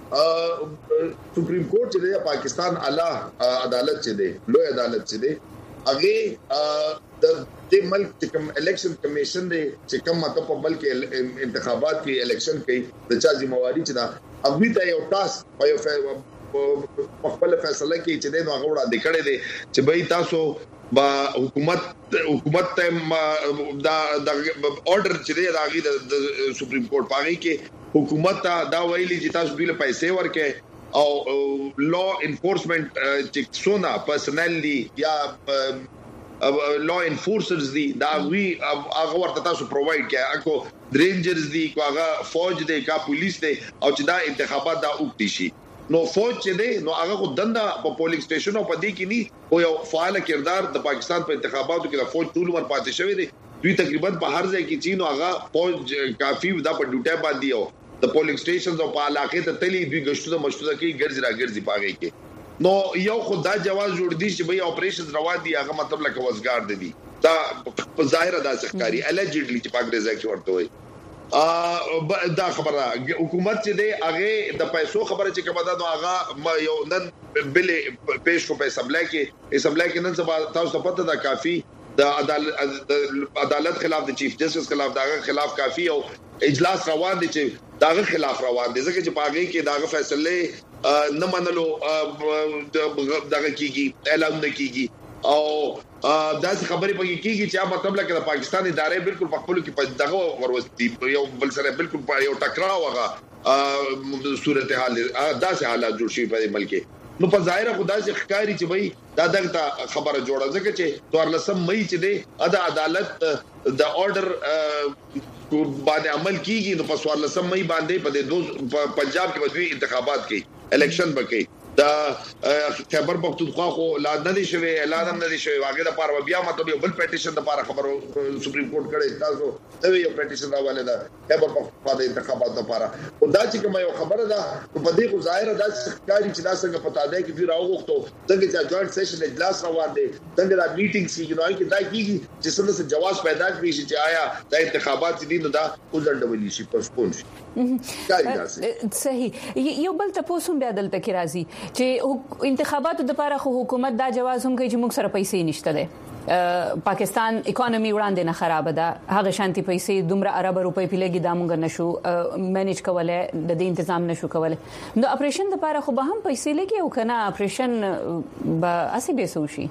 سپریم کورټ چې د پاکستان اعلی عدالت چې دی لوی عدالت چې دی هغه د ملک کوم الیکشن کمیشن دی چې کوم مطلب په ملک انتخابات کې الیکشن کوي د چا ذمہواری چې دا هغه ته یو ټاسک په خپل فیصله کې چې دا غوړه د کړه دي چې به تاسو با حکومت ته دا آرډر چې دی راغی د سپریم کورټ پاغي کې حکومت دا ویلي چې تاسو بیل پیسې ورکې او لا انفورسمنت چې سونا پرسنلی یا لا انفورسرز دي دا وی هغه ورته تاسو پرووايډ کړئ اكو رینجرز دي کو هغه فوج دي کا پولیس دي او چې دا انتخابات دا وکړي شي نو فوج چې دی نو هغه خو دنده په پولینګ سټیشن او په دې کې نه او یو فعال کردار د پاکستان په انتخاباتو کې د فوج ټول ور پاتې شوی دی دوی تقریبا په هر ځای کې چینو هغه فوج کافي دا په ډیوټه باندې او د پولینګ سټیشنز او په علاقې ته تلی دوی غشتو مشتو کې ګرځي راګرځي پاږي کې نو یو خدای جواز جوړ دي چې به اپریشنز روان دي هغه مطلب لکه وزګار دي دا په ظاهر دا ښکاری الجیډلی چې پاک رضا کې ورته وي دا خبره حکومت چې دی هغه د پیسو خبره چې کومه ده نو هغه یو نن بل پیش کو په اسمبلی کې نن سبا تاسو ته پته ده کافي د عدالت خلاف د چیف جسټس خلاف داغه خلاف کافي او اجلاس روان دي چې داغه خلاف روان دي ځکه چې پاګي کې داغه فیصله نه منلو دغه کیږي اعلان نه کیږي او داسې خبرې پکې کیږي چې مطلب لکه د پاکستان ادارې بالکل په خپل کې په دغه وروستي یو بل سره بالکل په یو ټکراو هغه صورتحال داسې حالات جوړ شي په ملک نو په ظاهر خدای چې ښکاری چې وای دا دغه خبره جوړه ځکه چې 14 مئی چې دی ادا عدالت د order باندې عمل کیږي نو په 14 مئی باندې په پنجاب کې بدوی انتخابات کوي الیکشن وکړي دا خیبر پختونخوا خو اعلان نه دي شوی اعلان نه دي شوی واګه د پاره بیا مطلب یو بل پټیشن د پاره خبرو سپریم کورټ کړي تاسو دا یو پټیشن راواله دا خیبر پختونخوا د انتخابات لپاره او دا چې کوم یو خبره ده په دې کو ظاهر ده چې کاری چې دا څنګه پتا ده چې دوی راوغوښتو څنګه چې جوائنٹ سیشن اجلاس روان دي څنګه دا میټینګ سي نو کې دا کیږي چې څنګه څه جواز پیدا کړی چې آیا د انتخابات دي نو دا وزړډولې شي پسپون شي صحیح یو بل تاسو بیا دلته کې راځي چې انتخاباتو د لپاره خو حکومت دا جواز هم کوي چې موږ سره پیسې نشته ده پاکستان اکانومي وړاندې نه خراب ده هغه شانتي پیسې دومره ارب روپۍ پیلګي دا موږ نشو مینیج کولای د دې تنظیم نشو کولای نو اپریشن د لپاره خو به هم پیسې لګي او کنه اپریشن به اسی به سوشي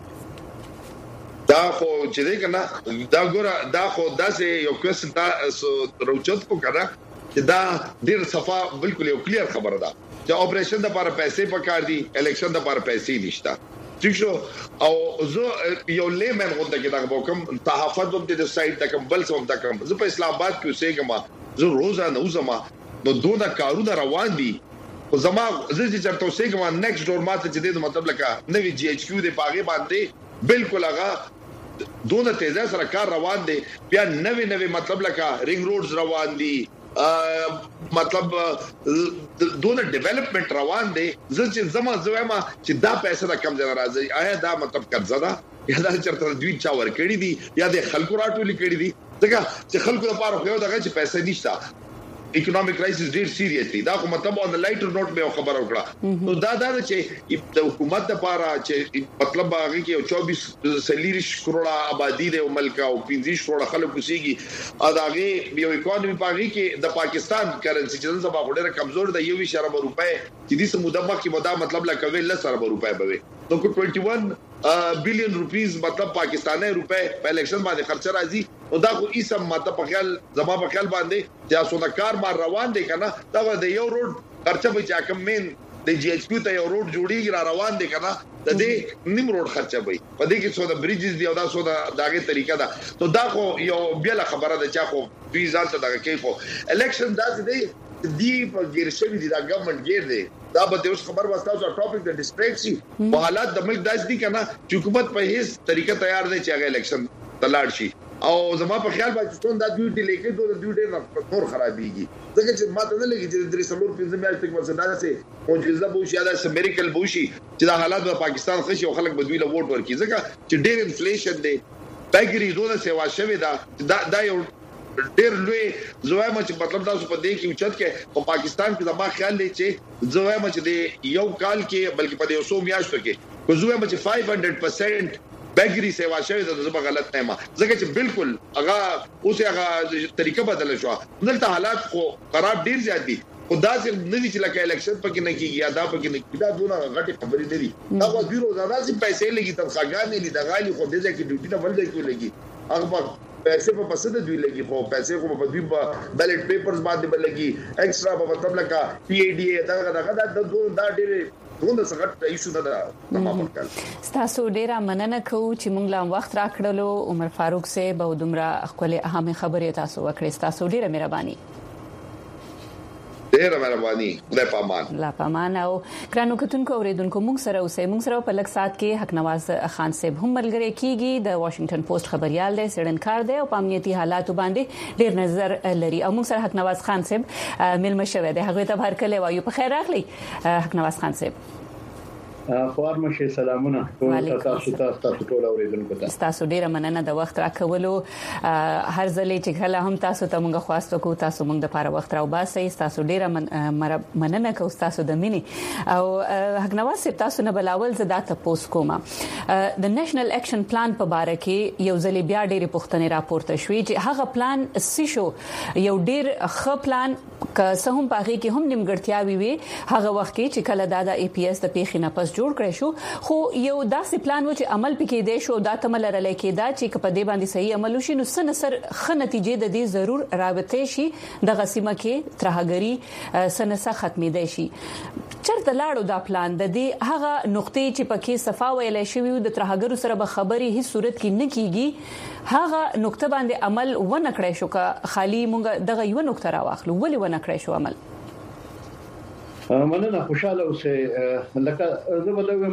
دا خو چې دی کنه دا ګوره دا خو داسې یو کوېسچن دا روچت کو کنه چې دا ډیر صفه بالکل یو کلیر خبره ده چې اپریشن د لپاره پیسې پکار دي الیکشن د لپاره پیسې نشته ٹھیک شو او زه یو لیمن غونډه کې دا کوم تحفظ هم د سایت تک بل څه هم تک زه په اسلام آباد کې اوسېږم زه روزانه اوسم نو دوه کارونه روان دي خو زما زه چې چرته اوسېږم نیکسټ ډور ماته چې د مطلب لکه نوی جی ایچ کیو د پاغي باندې بالکل هغه دونه تیزه سره کار روان دي بیا نوی مطلب لکه رینګ روډز روان دي مطلب دونه ډیولپمنٹ روان دي چې زما چې دا پیسې دا کم ځای راځي آیا دا مطلب قرضه ده یا دا چرته دوی چا ور کړی دي یا د خلکو راټولې کړی دي ځکه چې خلکو لپاره یو دغه چې پیسې نشته اکونومیک کرایسس ډیر سیریس دی دا کوم مطلب اون لایټر نوٹ به خبر وکړه نو دا چې د حکومت لپاره چې مطلب هغه کې 24 کروڑه آبادی د ملک او 15 کروڑه خلک اوسېږي اداغه یو اکونومي پاږي کې د پاکستان کرنسی چې زما غوډه کمزور ده 1 ارب روپے چې د سمودمه کې مدا مطلب لکه 10 ارب روپے به نو کو 21 بلین روپیز مطلب پاکستاني روپے په الیکشن باندې خرچ راځي او دا خو ایسم ماته په خیال زما په خیال باندې چې اسونه کار ما روان دي کنه دا د یو روډ خرچه به چا کم مين د جی ایچ پی ته یو روډ جوړیږي را روان دي کنه د دې نیم روډ خرچه وي په دې کې څو د بریجز دی او دا څو د داغه طریقه ده نو دا خو یو بل خبره ده چې خو دوی ځان ته دغه کیفو الیکشن دا دی په ګیرشوی دي دا ګورنمنت ګیر دی دا به اوس خبر واسطه او ټاپک د ډیسټریکټ سي په حالات د ملک داس دي کنه چې حکومت په هیڅ طریقه تیار نه چې هغه الیکشن تلاړ شي او زما په خیال باندې څون دا ډیوټي لیکي دوه ډیوټي نه نور خرابيږي ځکه چې ماته نه لګي چې درې سلور پنځه میاشتې تک ورسره سي معجزه بوشي دا سه میریکل بوشي چې دا حالات په پاکستان خشي او خلک بدوی له ووټ ورکړي ځکه چې ډېر انفلیشن دی پیګری دوه سیوا شوی دا یو ډېر لوی زویم چې مطلب تاسو په دې کې اوچت کې په پاکستان کې زما خیال دی چې زویم چې د یو کال کې بلکې په 200 میاشتو کې کو زویم چې 500% بیګری سیوا شوی د زما غلط نه ما ځکه چې بالکل هغه اوس هغه طریقه بدل شو دلته حالات خو خراب ډیر زیات دي خدا چې ندي چې لکه الیکشن پکې نه کیږي یا دا پکې نه کیږي دا دونه غټي خبرې نه دي دا خو بیرو زړه سي پیسې لګي تنخواګانې لې د غالي خو دې ځکه ډیوټي نه ولدي کې لګي هغه پیسې په پسند دوی لګي خو پیسې کوم په دوی بیلټ پیپرز باندې بلګي ایکسترا په مطلب لکه پی ای ډی دا ډېر څنګه څنګه ایشو نه ده تمام کړل. تاسو ډیره مننه کوم چې موږ لا وخت راکړلو. عمر فاروق صاحب او دمرا خپل اهمه خبرې تاسو وکړې. تاسو ډیره مهرباني. ډیره مهرباني. خدای پامان. لا پامان. او ګرانو کتونکو اوریدونکو موږ سره په لږ سات کې حق نواز خان صاحب هم ملګری کیږي. د واشنگټن پوسټ خبريال دی، سړنکار دی او په امنیتي حالاتو باندې ډیر نظر لري. او موږ سره حق نواز خان صاحب ملما شوی دی. هغه ته هر کله وایو په خیر راغلی حق نواز خان صاحب. خوار مشه سلامونه تاسو ټول اوریدونکو ته. تاسو ډیره مننه د وخت راکولو. هر ځلې چې کله هم تاسو ته موږ خواستو کو تاسو موږ د لپاره وخت راو باسي. تاسو ډیره مننه کو تاسو د مینی او حق نواز صاحب تاسو نه بلاول زدا تاسو کومه د نېشنل اکشن پلان په باره کې یو ځلې بیا ډیره پوښتنې راپورته شوې چې هغه پلان سی شو یو ډیر ښه پلان که څه هم پاغي کې هم نیمګړتیاوي وي هغه وخت کې چې کله د ای پی ایس د پیښې نه پس جوړ کړی شو خو یو داسې پلان و چې عمل پکې دی شو دا تمل رلې کېدا چې په دې باندې صحیح عمل وشي نو سنسر خ نتیجې د دې ضرور رابطه شي د غسیمه کې ترهګری سنسه ختمې دی شي. چرته لاړو دا پلان د دې هغه نقطې چې پکې صفا ویلې شوی د ترهګرو سره به خبري هیڅ صورت کې نه کیږي هغه نقطه باندې عمل ونه کړی شو که خالی مونږ دغه یو نقطه راوخلو ولې ونه کړی شو عمل. مننه خوشاله اوسه. لکه زه به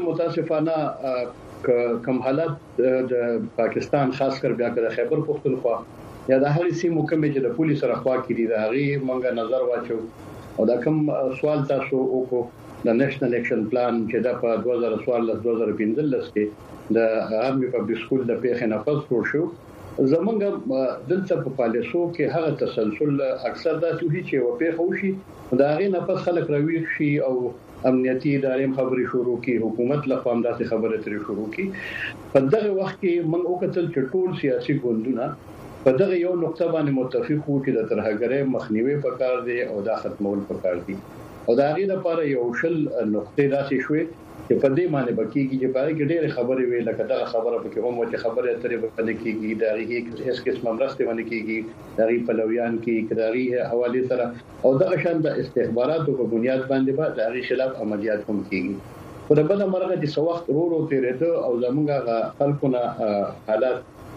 متاسفانه کوم حالت د پاکستان خاص کر بیا کړه خیبر پختونخوا یا د هغې سیمو کوم چې د پولیس سره خوا کړي د هغې مونږه نظر واچو او دا کوم سوال تاسو وکړو د نېشنل اکشن پلان چې د په 2014-2015 کې د عامه پبلک سکول د پیښې نه پس جوړ شو. زمونږ دلته په پالیسو کې هغه تسلسل اکثر دا چې و پیښه وشي دا غي نه پس خلک راوي شي او امنیتي ادارې خبري شروع کی حکومت لخوا هم داسې خبره ترې شروع کی. په دغه وخت کې موږ وکتل چې ټول سیاسي ګوندونه په دغه یو نقطه باندې متفق وو چې د ترهګرۍ مخنیوي پکار دی او دا ختمول پکار دي او دا غي لپاره یو شل نقطې داسې شوې چې په دې باندې بکیږي چې پاره کې ډېر خبرې وي لکه دا خبره پکې هم چې خبره ترې باندې کیږي دا هیڅ هیڅ قسم مرسته باندې کیږي دا غي پلویان کې کداري حواله سره او دا شان د استخباراتو په بنیاد باندې به دا غي خلاف عملیات هم کیږي. په بل مرغه د سوخت ورو تیرېده او زمونږه خلکونه حالات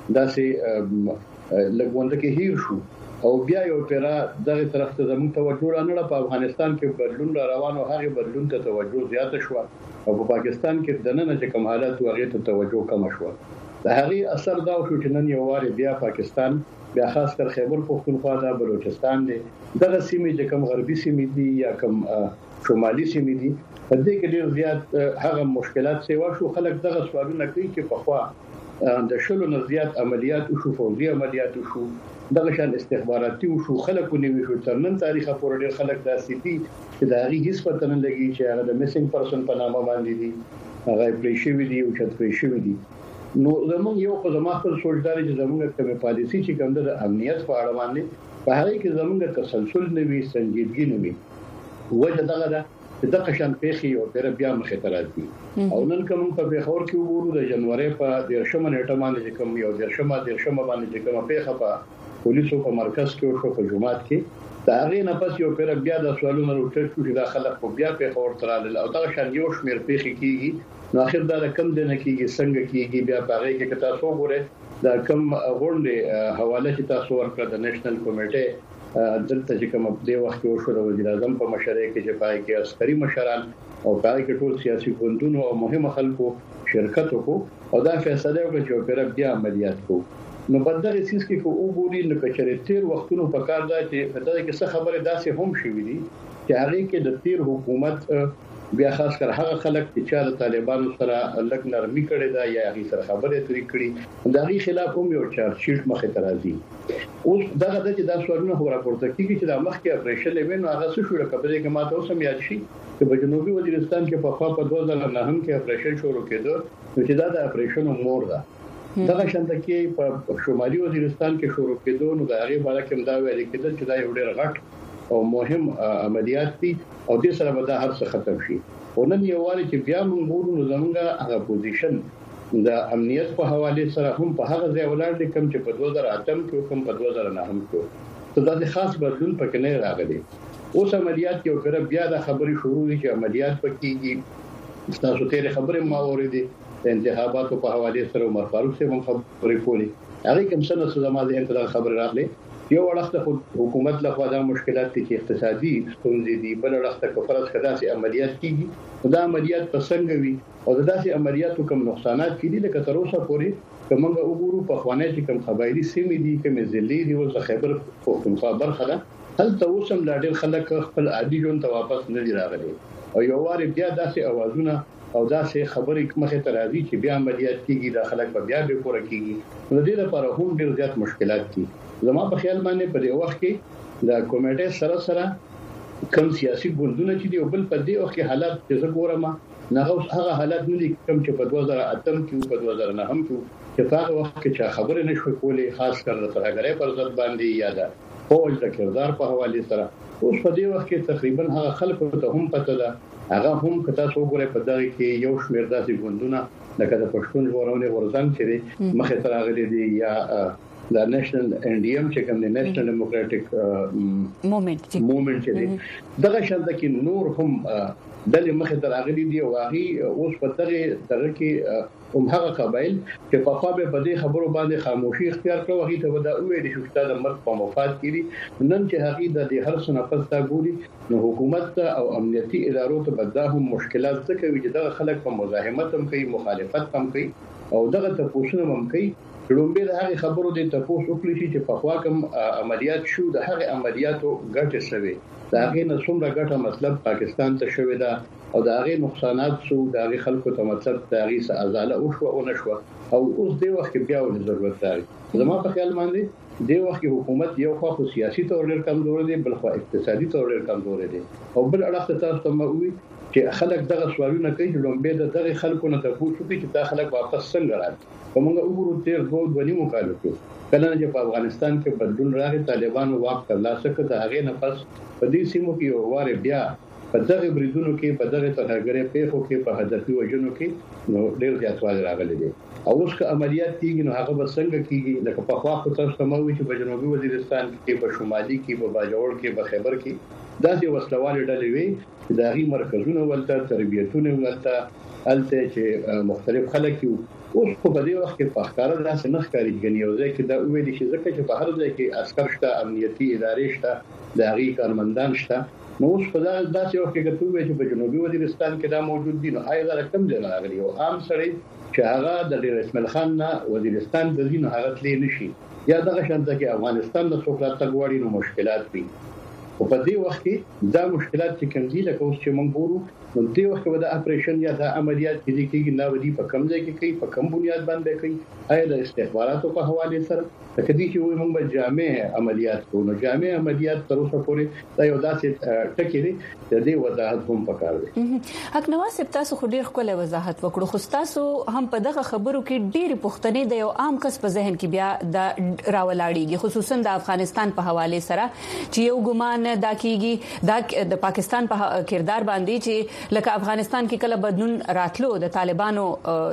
داسې لګوند کې هیر شو او بیا یو پیرا دغه طرف ته زموږ توجه نه په افغانستان کې بدلون را روان او هغه بدلون ته توجه زیات شو او په پاکستان کې د نن چې کوم حالات واغې ته توجه کم شو. د هغه اثر دا شو چې نن یو واره بیا پاکستان بیا خاص کر خیبر پختونخوا د بلوچستان دی دغه سیمې چې کوم غربي سیمې دي یا کوم شمالي سیمې دي په دې کې ډېر زیات هغه مشکلات سیوا شو. خلک دغه سوالونه کوي چې په خوا د شلو نه زیات عملیات شو فوزي عملیات شو دغه شان استخباراتي شو خلکو نیوي شو تر نن تاریخ پورې ډېر خلک داسې دي چې دا غي هیڅ پته نه لګي چې هغه د میسنګ پرسن په نامه باندې دي هغه پریشي دي او چې پریشي دي. نو زموږ یو خو زموږ خپل سوچداري چې زموږ کومه پالیسي چې کوم د امنیت په اړه باندې په هغه کې زموږ تسلسل نه وي سنجیدګي نه وي وجه دغه ده چې د قشن پیښې او پر بیا مخه ترازي او نن کوم په بخور کې وګورو د جنوري په 13 نیټه باندې کوم یو 13 باندې کوم پیښه په پولیسو په مرکز کې او په جماعت کې دا غي نه پس یو پر بیا د سوالونو وروټ چې د خلک په بیا په خور ترال او دا شان یو شمیر پیښې کیږي نو اخر دا کم دنه کیږي څنګه کیږي بیا په هغه کې تاسو وګورئ دا کم غونډه حواله چې تاسو ورکړه د نېشنل کمیټه دلته چې کوم د وخت کې وشو د وزیر اعظم په مشرۍ کې چې پای کې عسکري مشران او پای کې ټول سیاسي ګوندونو او مهمه خلکو شرکت وکړو او دا فیصله وکړه چې پر بیا عملیات کوو. نو په دغه سیس کې کو وګوري نو کچره تیر وختونو په کار دا چې په دغه کې څه خبره داسې هم شوې دي چې هغه کې د تیر حکومت بیا خاص کر هغه خلک چې د طالبانو سره لګ نرمي کړي دا یا هغه سره خبرې ترې کړي دا غي خلاف هم یو چارج شیټ مخه ترازی. اوس دغه چې دا سوالونه هو راپورته کیږي چې د مخکې اپریشن لوي نو هغه څه شو راکبره کې ماته اوس هم یاد شي چې په جنوبي وزیرستان کې په خوا په 2009 کې اپریشن شروع کېده نو چې دا د اپریشن مور ده دغه شانته کې په شمالي وزیرستان کې شروع کېده نو دا هغه باره کې دا ویل کېده چې دا یو ډېر غټ او مهم عملیات دي او د سره به دا هر څه ختم شي. ونن یو واري چې بیا موږ ګورو زمونږه هغه پوزیشن د امنیت په حواله سره هم په هغه ځای ولاړ دي کوم چې په 2008 کې کوم په 2009 کې ته دا خاص بدلون پکې نه راغلی. اوس عملیات یو کړه بیا د خبري شروع دي چې عملیات پکېږي تاسو ته خبره ما اوریدې د انتخاباتو په حواله سره عمر فاروق سے هم خبرې کولې هغه کوم څه نو زموږ د انتظار خبر راغلي یو وړاندې حکومت له خوا د مشکلات کې اقتصادي ستونزې دي بل وړاندې کفرت کدا سي عملیات کیږي دا عملیات پسنګ وي او دا سي عملیاتو کوم نقصانات کړي لکه تر اوسه پورې کومه وګورو په خوانه چې کوم قبایلی سیمې دي کوم ضلعي دي او خیبر پختونخوا برخه ده هل توسم لا ډېر خلک خپل عادي ژوند ته واپس نه دي راغلي او یو وار بیا داسې اوازونه او داسې خبرې مخه ته راځي چې بیا عملیات کیږي د خلک په بیا به پوره کیږي نو دې لپاره هم ډېر زیات مشکلات دي زما په خیال باندې په دې وخت کې د کمیټې سره کوم سیاسي ګوندونه چې دی او بل په دې وخت کې حالات چې څنګه نه هغه حالات نه دي کوم چې په 2008 کې په 2009 کې چې هغه وخت کې خبره نشوي کولې خاص کر د ترګرې پر ضد باندې یاد فوج د کردار په حواله سره اوس په دې وخت کې تقریبا هغه خلکو ته هم پته ده هغه هم کته څوګره په دغه کې یو شمېر داسې ګوندونه لکه د پښتون ژغورنې غورځنګ چې مخه تر راغلي دي یا د نېشنل NDM چې کوم د نېشنل ډیموکراټک موومېنټ چې دغه شاند کې نور هم د مخه تر راغلي دي او هغه اوس په دغه کې هغه قبایل چې په خوا به بده خبرو باندې خاموشي اختیار کړو هغه ته ودا ویل شو چې د مرګ په مفاد کړي نن چې هغه د هر څه نفس تا ګوري نو حکومت او امنیتي ادارو ته بداهم مشکلات څه کوي چې د خلک په مزاحمت هم کوي مخالفت هم کوي او دغه تاسو هم کوي لومبه د هغه خبرو د تاسو وکړي چې په خوا کوم عملیات شو د هغه عملیاتو ګټه شوه دا هغه نه څومره ګټه مطلب پاکستان ته شوه دا او دا هغه نقصانات شو دا هغه خلکو ته مطلب تاریخ ازاله او شو او نشو او اوس د وخت بیا ول ضرورت دی زما په خیال باندې د وخت حکومت یو خو سیاسي تور ډیر کمزور دی بل خو اقتصادي تور ډیر کمزور دی او بل اړخ ته تاسو مو چې خلک دغه سوالونه کوي چې لومبه دغه خلکو نه تاسو چې دا خلک واپس څنګه راځي کومه وګورو تیر دوه ونی مخالفت کله چې په افغانستان کې بدلون راغی طالبانو واک ترلاسه کړ د هغه نفس په دې سیمو کې یو واره بیا په دغه بریدونو کې په دغه ترهګرې پیښو کې په هدفي وجنو کې نو ډېر زیاتوالی راغلی دی او اوس که عملیات کیږي نو هغه به څنګه کیږي لکه په خوا خو تاسو مو چې په جنوبي وزیرستان کې په شمالي کې په باجوړ کې په خیبر کې داسې وسلوالې ډلې وي د هغه مرکزونه ولته تربیتونه ولته الته چې مختلف خلک اوس په دې وخت کې په ښکارا داسې نه ښکاري غني او ځکه دا ویل شي ځکه چې په هر ځای کې عسكر شته امنیتي ادارې شته د هغه کارمندان شته نو اوس په داسې وخت کې کتوې چې په جنوبي وزیرستان کې دا موجود دي نو هغه رقم دی راغلی او عام سړی چې هغه د رسمل خان نه وزیرستان د دین هغه تللی نشي یا دغه شانته کې افغانستان د څوکړه تګوړي نو مشکلات دي او په دې وخت کې دا مشکلات چې کوم دي لکه اوس چې موږ ګورو نو دې وخت کې د اپریشن یا د عملیات کې کېږي نو ودی په کم ځای کې کوي په کم بنیاد باندې کوي آیا د استخباراتو په حواله سره کدي چې وي موږ به جامع عملیات کوو نو جامع عملیات تر اوسه پورې دا یو داسې ټکی دی د دې وضاحت هم پکار دی حق نواز تاسو خو ډیر خپل وضاحت وکړو خو تاسو هم په دغه خبرو کې ډیر پوښتنې د یو عام کس په ذهن کې بیا د راولاړيږي خصوصا د افغانستان په حواله سره چې یو ګمان دا کیږي دا د پاکستان په کردار باندې چې لکه افغانستان کې کله بدلون راتلو د طالبانو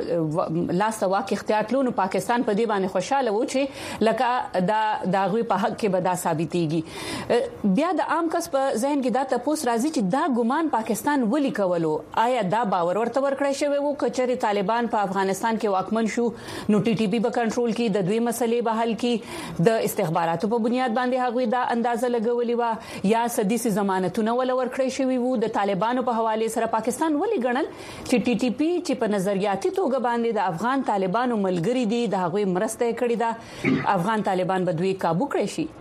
لاس واک اختیار کړو نو پاکستان په دې باندې خوشاله و چې لکه دا غوي په حق کې به دا ثابتيږي بیا د عام کس په ذهن کې دا تاسو راځي چې دا ګمان پاکستان ولي کولو آیا دا باور ورته ورکړی شوی وو کچري طالبان په افغانستان کې واکمن شو نو TTP به کنټرول کی د دوی مسلې به حل کی د استخباراتو په بنیاد باندې هغه دا اندازه لګولې و یا سديسي ضمانتونه ول ورکړی شوی وو د طالبانو په حواله سره پاکستان ولي ګڼل چې TTP چې په نظریاتي توګه باندې د افغان طالبانو ملګری دي د هغه مرسته کړې ده افغان طالبان به دوی قابو کړی شي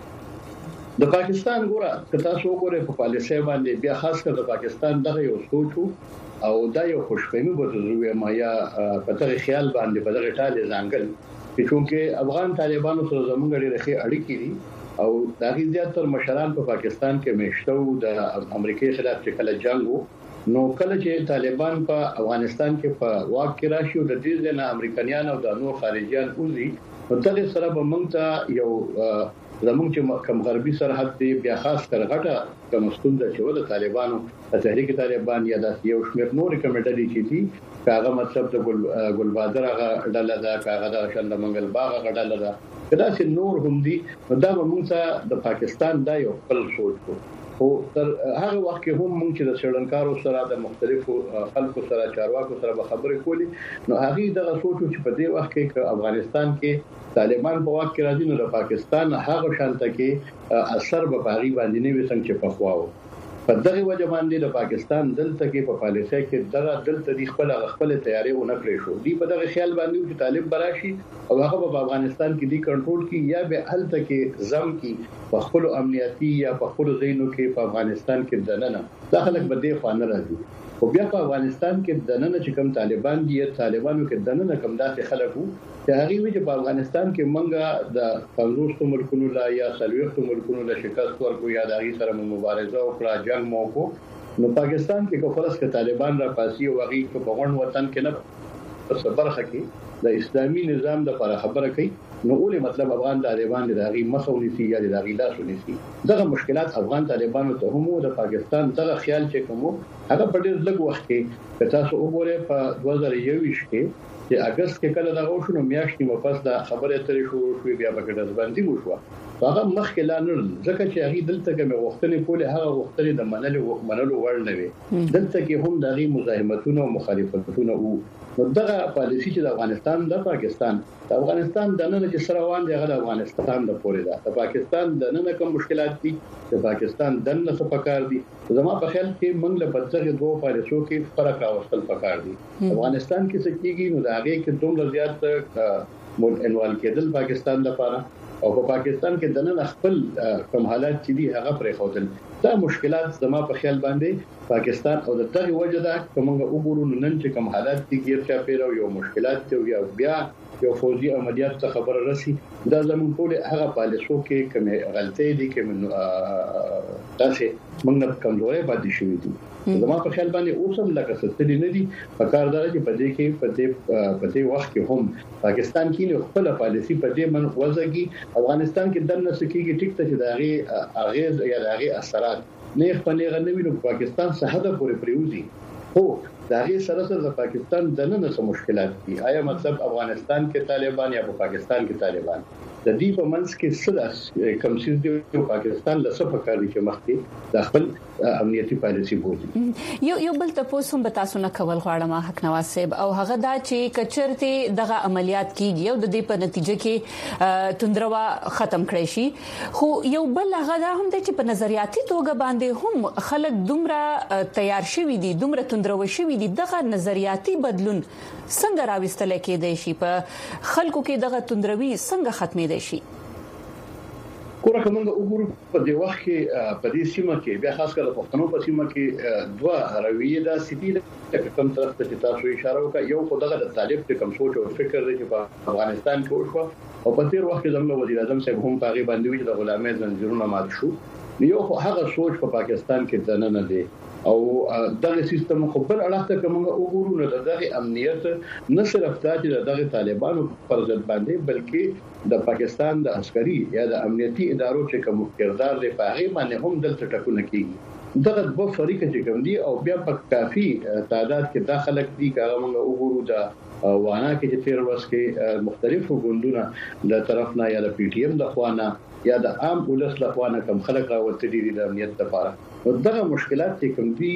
د پاکستان ګوره که تاسو وګورئ په پالیسي باندې بیا خاص کر د پاکستان دغه یو سوچو او دا یو خوشفهمي بوتلوي ما یا په دغه خیال باندې په دغه ټاله ځانګل چې چونکه افغان طالبانو سره زموږ ډېر ښه اړیکې دي او دا غي زیاتره مشران په پاکستان کې مشتو د امریکای خلاف چې کله جنگ وو نو کله چې طالبان په افغانستان کې په واک کې راشي او د دې نه امریکایان او د نور خارجيان اوزي نو دغه سره به موږ ته یو زموږ چې کوم غربي سرحد دی بیا خاص کر غټه کوم ستونزه چې ول طالبانو د تحریک طالبان یا د یو شمېر نور کمیټې دي چې هغه مطلب د ګلبادر هغه ډله ده هغه د شند منګل باغ هغه ډله ده کدا چې نور هم دي دا موږ ته د پاکستان دا یو خپل سوچ کو او تر هغه وخت کې هم موږ چې د شړنکارو سره د مختلفو خلکو سره چارواکو سره خبرې کولې نو هغه دغه سوچ چې په دې وخت کې افغانستان کې طالبان په واک کې راځي نو د پاکستان هغه شانته کې اثر به باغی باندې نه وي څنګه چې په خواو په دغه وجه باندې د پاکستان دلته کې په پالیسۍ کې دلته د خپل تیاری ونه کړی شو دی په دغه خیال باندې چې طالب براشي او هغه په افغانستان کې دی کنټرول کې یا به هلته کې زم کې په خپل امنیتي یا په خپل زینو کې په افغانستان کې دننه داخلك به دی خوانه راځي او بیا په افغانستان کې دننه چې کوم طالبان دي طالبانو کې دننه کوم داسې خلکو چې هغه وی چې په افغانستان کې منګه د 50 ملکونو لا یا 30 ملکونو لا شکست ورکو یا د هغه سره مبارزه وکړه جنگ موکو نو پاکستان کې کومه فرصت طالبان را پاسي او هغه په غون وطن کې نه صبرخه کې د اسلامي نظام د لپاره خبره کوي نو اول مطلب افغان طالبان د هغه مسؤلیت یا د هغه لاسونیسي دغه مشکلات افغان طالبانو ته هم د پاکستان دغه خیال چې کوم هغه په ډېر لږ وخت کې تاسو وګورئ په 2021 کې چې اگست کې کله دا وشو نو میاشتې مفصل دا خبره ترې شو بیا په ګډه باندې وشو هغه مخکې لا نه ځکه چې هغه دلته کې وختونه کوله هغه وختونه د منلو وړ نه وي دلته کې هم دغه مزاحمتونه او مخالفتونه وو نو دغه پالیسي چې د افغانستان د پاکستان د نن چې سره روان دی هغه د افغانستان د پورې ده د پاکستان د نن کوم مشکلات دي د پاکستان د نن څه پکار دي زما په خیال کې موږ له بدغه دوه پالیسو کې فرق راوستل پکار دي افغانستان کې څه کیږي نو دا هغه کې دومره زیات انوال کېدل پاکستان لپاره او په پاکستان کې د نن خپل کوم حالات چې دي هغه پرې خوتل دا مشکلات زما په خیال باندې پاکستان او د دغه وجه ده کومه وګورو نن چې کوم حالات دي غیر چا پیرو یو مشکلات دی او بیا یو فوجي عملیات څخه خبر راسي دا زموږ ټول هغه پالیسو کې کومه غلطۍ دي کومه تاسو موږ کمزوري پاتې شوې دي زما په خیال باندې اوسم لکه ستړي نه دي په کار درته چې په دې کې په دې وخت کې هم پاکستان کې خپل پالیسي په دې من وځي افغانستان کې دنه سکیږي ټیک ته چې داغه اغیز یا داغه اثرات نه خپل غنوي نو پاکستان صحته پورې پریوزي هو داغه سره د پاکستان دنه څه مشکلات دي آیا مطلب افغانستان کې طالبان یا په پاکستان کې طالبان د دې په منځ کې څه کوم څه دی پاکستان له څه پکاري چې مخکې د خپل امنیتي پالیسي بوزي یو بل تاسو هم تاسو نه کول غواړم حق نواز صاحب او هغه دا چې کچرته دغه عملیات کیږي او د دې په نتیجه کې تندروا ختم کړي شي خو یو بل هغه دا هم چې په نظریاتي توګه باندې هم خلک دومره تیار شوي دي دومره تندروا شوي دي دغه نظریاتي بدلون څنګه راوستل کېدای شي په خلکو کې دغه تندروي څنګه ختمېدای شي کومه کومه وګورو په دې وخت کې په دې سیمه کې بیا خاص کر پښتنو په سیمه کې دوه رویه دا سیدي کوم طرف ته تاسو اشاره وکړه یو خدای د طالب ته کوم سوچ او فکر دی چې په افغانستان کې وشو او په تیر وخت کې زموږ وزیر اعظم صاحب هم پاغي باندې وی د غلامۍ زنجیرونه مات شو یو هغه سوچ په پاکستان کې ځنه نه دی او دغه سیستم خو بل اړخته کومه وګورو نو دغه امنیت نه صرف چې دغه طالبانو پر ضد باندې بلکې د پاکستان د عسکري یا د امنیتي ادارو چې کوم کردار دی په هغه باندې هم دلته ټکونه کیږي دغه دوه فریق چې کوم دي او بیا په کافي تعداد کې داخله دي هغه موږ وګورو د وانا کې چې تیر ورځ کې مختلفو ګوندونو د طرف نه یا د پی ټی ایم د خوانه یا د عام ولس له خوانه کوم خلک راوته دي د امنیت لپاره دغه مشکلات چې کوم دي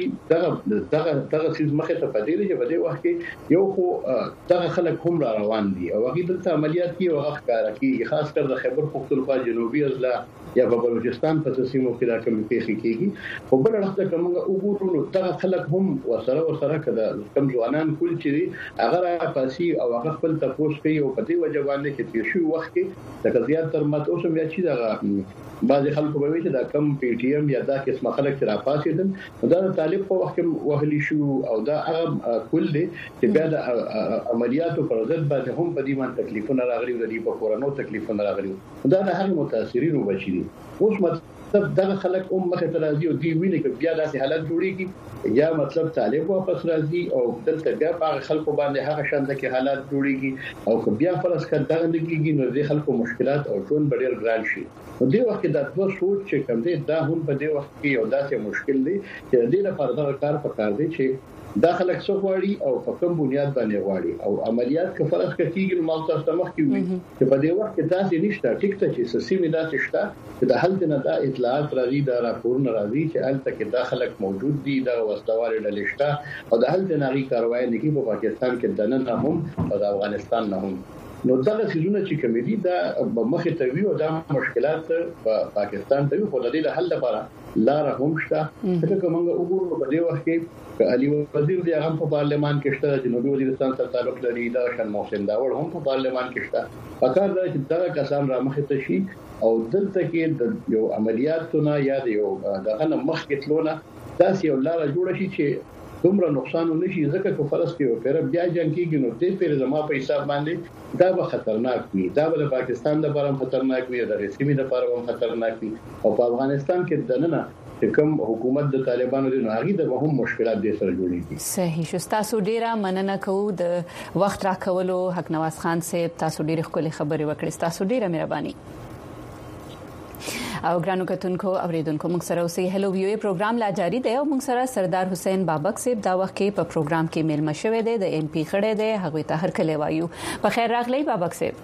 دغه چیز مخه ته پدې چې په دې وخت کې یو خو دغه خلک هم را روان دي او هغه دلته عملیات کوي او هغه کوي خاص کر د خیبر پختونخوا جنوبي اضلاع یا په بلوچستان په سیمو کې راکمې پیښې کیږي خو بل وخت کومه وګورو نو دغه خلک هم وسره کده کم ځوانان کول چې هغه را پاسي او هغه خپل تاسو کوي او په دې وجه باندې چې تیر شو وخت کې د قضیات تر ماته اوسم یا چې دغه بعض خلکو به وي چې دا کم پی ټی ایم یا دا قسمه خلک چې را پاسېدل دا طالب په وخت کې وهلي شو او دا هغه کل دي چې بیا د عملیاتو پر ضد باندې هم په دې باندې تکلیفونه راغلي او د کورونو تکلیفونه راغلي دا د هغه متاثرینو بچي دي اوس مطلب دغه خلک مخه ته راځي او دی ویني چې بیا داسې حالت جوړیږي یا مطلب طالب واپس راځي او دلته بیا په خلکو باندې هغه شانته کې حالات جوړیږي او بیا فرض کړه دغه لګيږي نو د خلکو مشکلات او ټول ډېر ګران شي په دې وخت کې دا دوه سوچ چې کوم دي دا هم په دې وخت کې یو داسې مشکل دی چې د دې لپاره دا کار پکار دی چې داخله څو غواړي او په کوم بنیاد باندې غواړي او عملیات که فرض کېږي نو موږ تاسو مخ کې وي چې په دې وخت کې تاسو نشته ټیک ته چې سیمه داسې شته چې د حل نه دا اطلاعات راځي دا راپورونه راځي چې الته کې داخله موجود دي دا واستوال ډلې شته او د حل نه غي کاروای نه کې په پاکستان کې دننه هم او د افغانستان نه هم نو دا څه چې کمیډي دا مخه ته ویو دا مشکلات په پاکستان ته په دې د حل لپاره لار هم شته چې کومه وګورو په دې وخت کې علي وزیر دی هغه په پارلمان کې شته جنوبي وزیرستان سره تعلق لري دا شان محسن داور هم په پارلمان کې شته فقط دا چې دا کسان را مخه ته شي او دلته کې د یو عملیاتونه یا د یو دغه مخ کې تلونه داسې یو لار جوړ شي چې دومره نقصان ونشي ځکه چې فرض کې وکړه بیا جنگ کېږي نو دې پر زما په حساب باندې دا به خطرناک وي دا به پاکستان لپاره هم خطرناک وي د سیمې لپاره هم خطرناک وي او په افغانستان کې دننه کوم حکومت د طالبانو د ناغي د هم مشکلات دي سره جوړيږي صحیح شو تاسو ډیره مننه کوو د وخت راکولو حق نواز خان صاحب تاسو ډیره خولي خبري وکړې تاسو ډیره مهرباني او ګرانو کتونکو اوریدونکو موږ سره اوسې هلو ویو پروګرام لا جاری دی او موږ سره سردار حسین بابک صاحب دا وخت کې په پروګرام کې میل مشوي دی د ام پی خړې دی هغه ته هر کله وایو په خیر راغلی بابک صاحب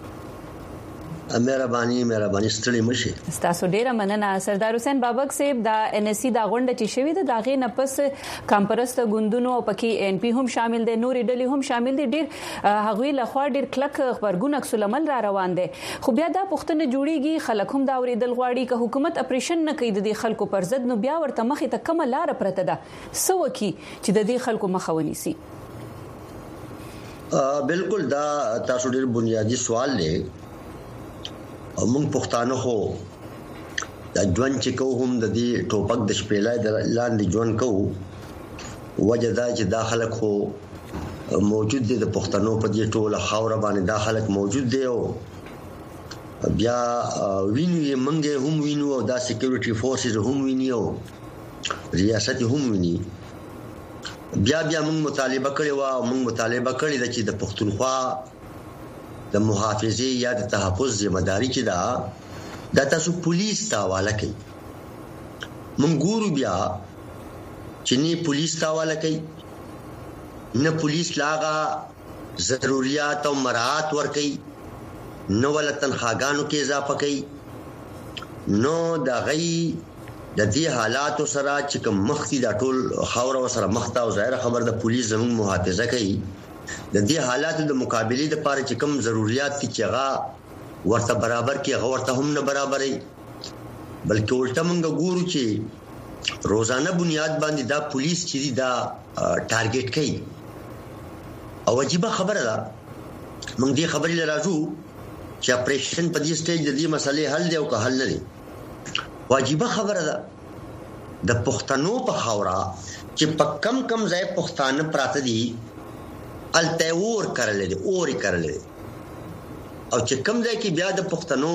مهرباني ستړي مشي تاسو ډیره مننه سردار حسین بابک صاحب دا ان اس سی دا غونډه چې شوې ده دا غي نفس کمپرست ګوندونو او پکې ان پی هم شامل دي نورې ډلې هم شامل دي ډیر هغوی له خوا ډیر کلک خبرګون عکس العمل را روان دي خو بیا دا پښتنه جوړیږي خلک هم دا اوریدل غواړي چې حکومت اپریشن نه کوي د دې خلکو پر ضد نو بیا ورته مخې ته کومه لار پرته ده سو کی چې د دې خلکو مخاوني سي بالکل دا تاسو ډیر بنیادی سوال دی او موږ پښتانه خو د ژوند چې کوو هم د دې ټوپک د شپېلای د لاندې ژوند کوو وجه دا چې داخله خو موجود دي د پښتنو په دې ټوله خاور باندې داخله موجود دی او بیا ویني موږ هم وینو او دا سکیورټي فورسز هم ویني او ریاست هم ویني بیا موږ مطالبه کړې و او موږ مطالبه کړې ده چې د پښتونخوا د محافظه یا د تحفظ ذمہ داری چې دا د تاسو پولیس ته حواله کوي مونږ ګورو بیا چې نه پولیس ته حواله کوي نه پولیس لاغه ضرورت او مراعات ور کوي نو ول تنخواګانو کې اضافه کوي نو د غي د دې حالات سره چې کوم مخکې دا ټول خاور سره مخته او ظاهر خبر د پولیس زموږ محافظه کوي د دې حالاتو د مقابله لپاره چې کوم ضرورت چې هغه ورته برابر کې هغه ورته هم نه برابرې بلکې ورته موږ ګورو چې روزانه بنیاد باندې دا پولیس چې دا ټارګټ کوي او عجیب خبره ده موږ دې خبرې لراځو چې اپریشن په دې سټیج د دې مسلې حل دی او که حل نه دی واجب خبره ده د پښتنو په خاورا چې په کم ځای پښتانه پراته دي التور کړل دي اوري کړل دي او چې کم ځای کې بیا د پښتنو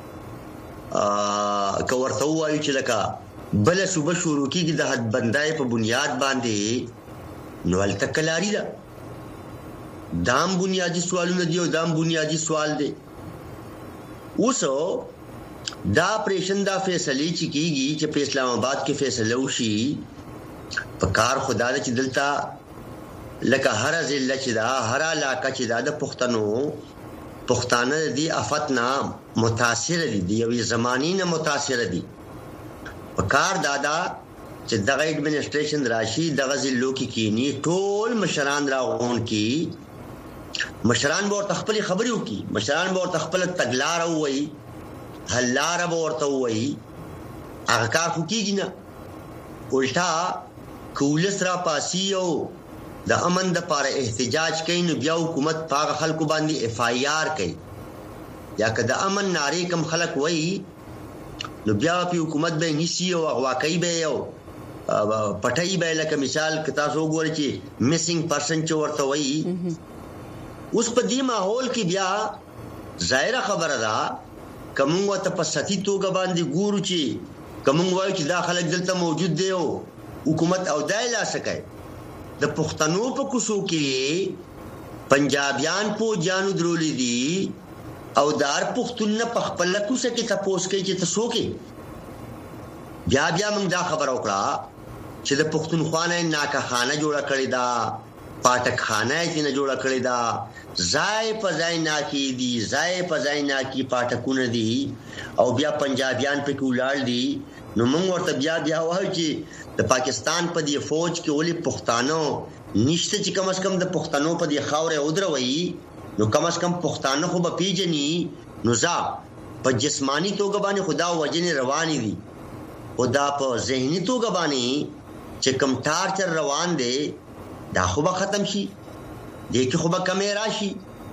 کورته وایي چې لکه بل صوبه شروع کیږي د حد بندای په بنیاد باندې نو التکلاری ده دام بنیادی سوالونه دي او دام بنیادی سوال دي اوسو دا اپریشن دا فیصله چې کیږي چې په اسلام آباد کې فیصله وشي په کار خدای چې دلته لکه هر ضلع چې دا هر علاقه چې دا د پښتانه دي افتنا متاثر دي یوې زمانی نه متاثر دي په کار دادا چې دغه ایڈمنسټریشن راشي دغه ضلعو کې کینی ټول مشران راغون کی مشران به تخپل خبري وکي مشران به تخپل تګلار وایي حلار به ورته وایي هغه کار خو کیږي نه الټا کولس را پاسي او د امن د لپاره احتجاج کوي نو بیا حکومت پاغه خلکو باندې اف آی آر کوي یا که د امن ناری کم خلک وایي نو بیا په حکومت به نیسی او واقعي به یو پټای به لکه مثال کتا سو ګوري چې میسنګ پرسن چې ورته وایي اوس په دې ماحول کې بیا ظاهر خبره ده کوم وته په ستی توګه باندې ګورو چې کوم وایي چې دا خلک دلته موجود دی او حکومت او دایلا سکے د پښتنو په کوڅو کې پنجابیان په جانو درولې دي او دار پښتون په خپل کوڅه کې تاسو کې چې تاسو کې بیا موږ دا خبر وکړه چې د پښتونخوا نه ناکخانه جوړه کړې ده، پاټک خانه یې نه جوړه کړې ده، ځای په ځای ناکي دي، ځای په ځای ناکي پاټکونه دي او بیا پنجابیان پکې ولاړ دي. نو موږ ورته بیا وایو چې د پاکستان په دې فوج کې ولې پښتانه نشته چې کم از کم د پښتنو په دې خاورې ودروي. نو کم از کم پښتانه خو به پیژني. نو ځا په جسمانی توګه باندې خدا وجنې روانې دي، خدا په ذهني توګه باندې چې کم ټارچر روان دی دا خو به ختم شي، دې کې خو به کمې راشي.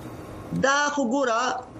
دا خو ګوره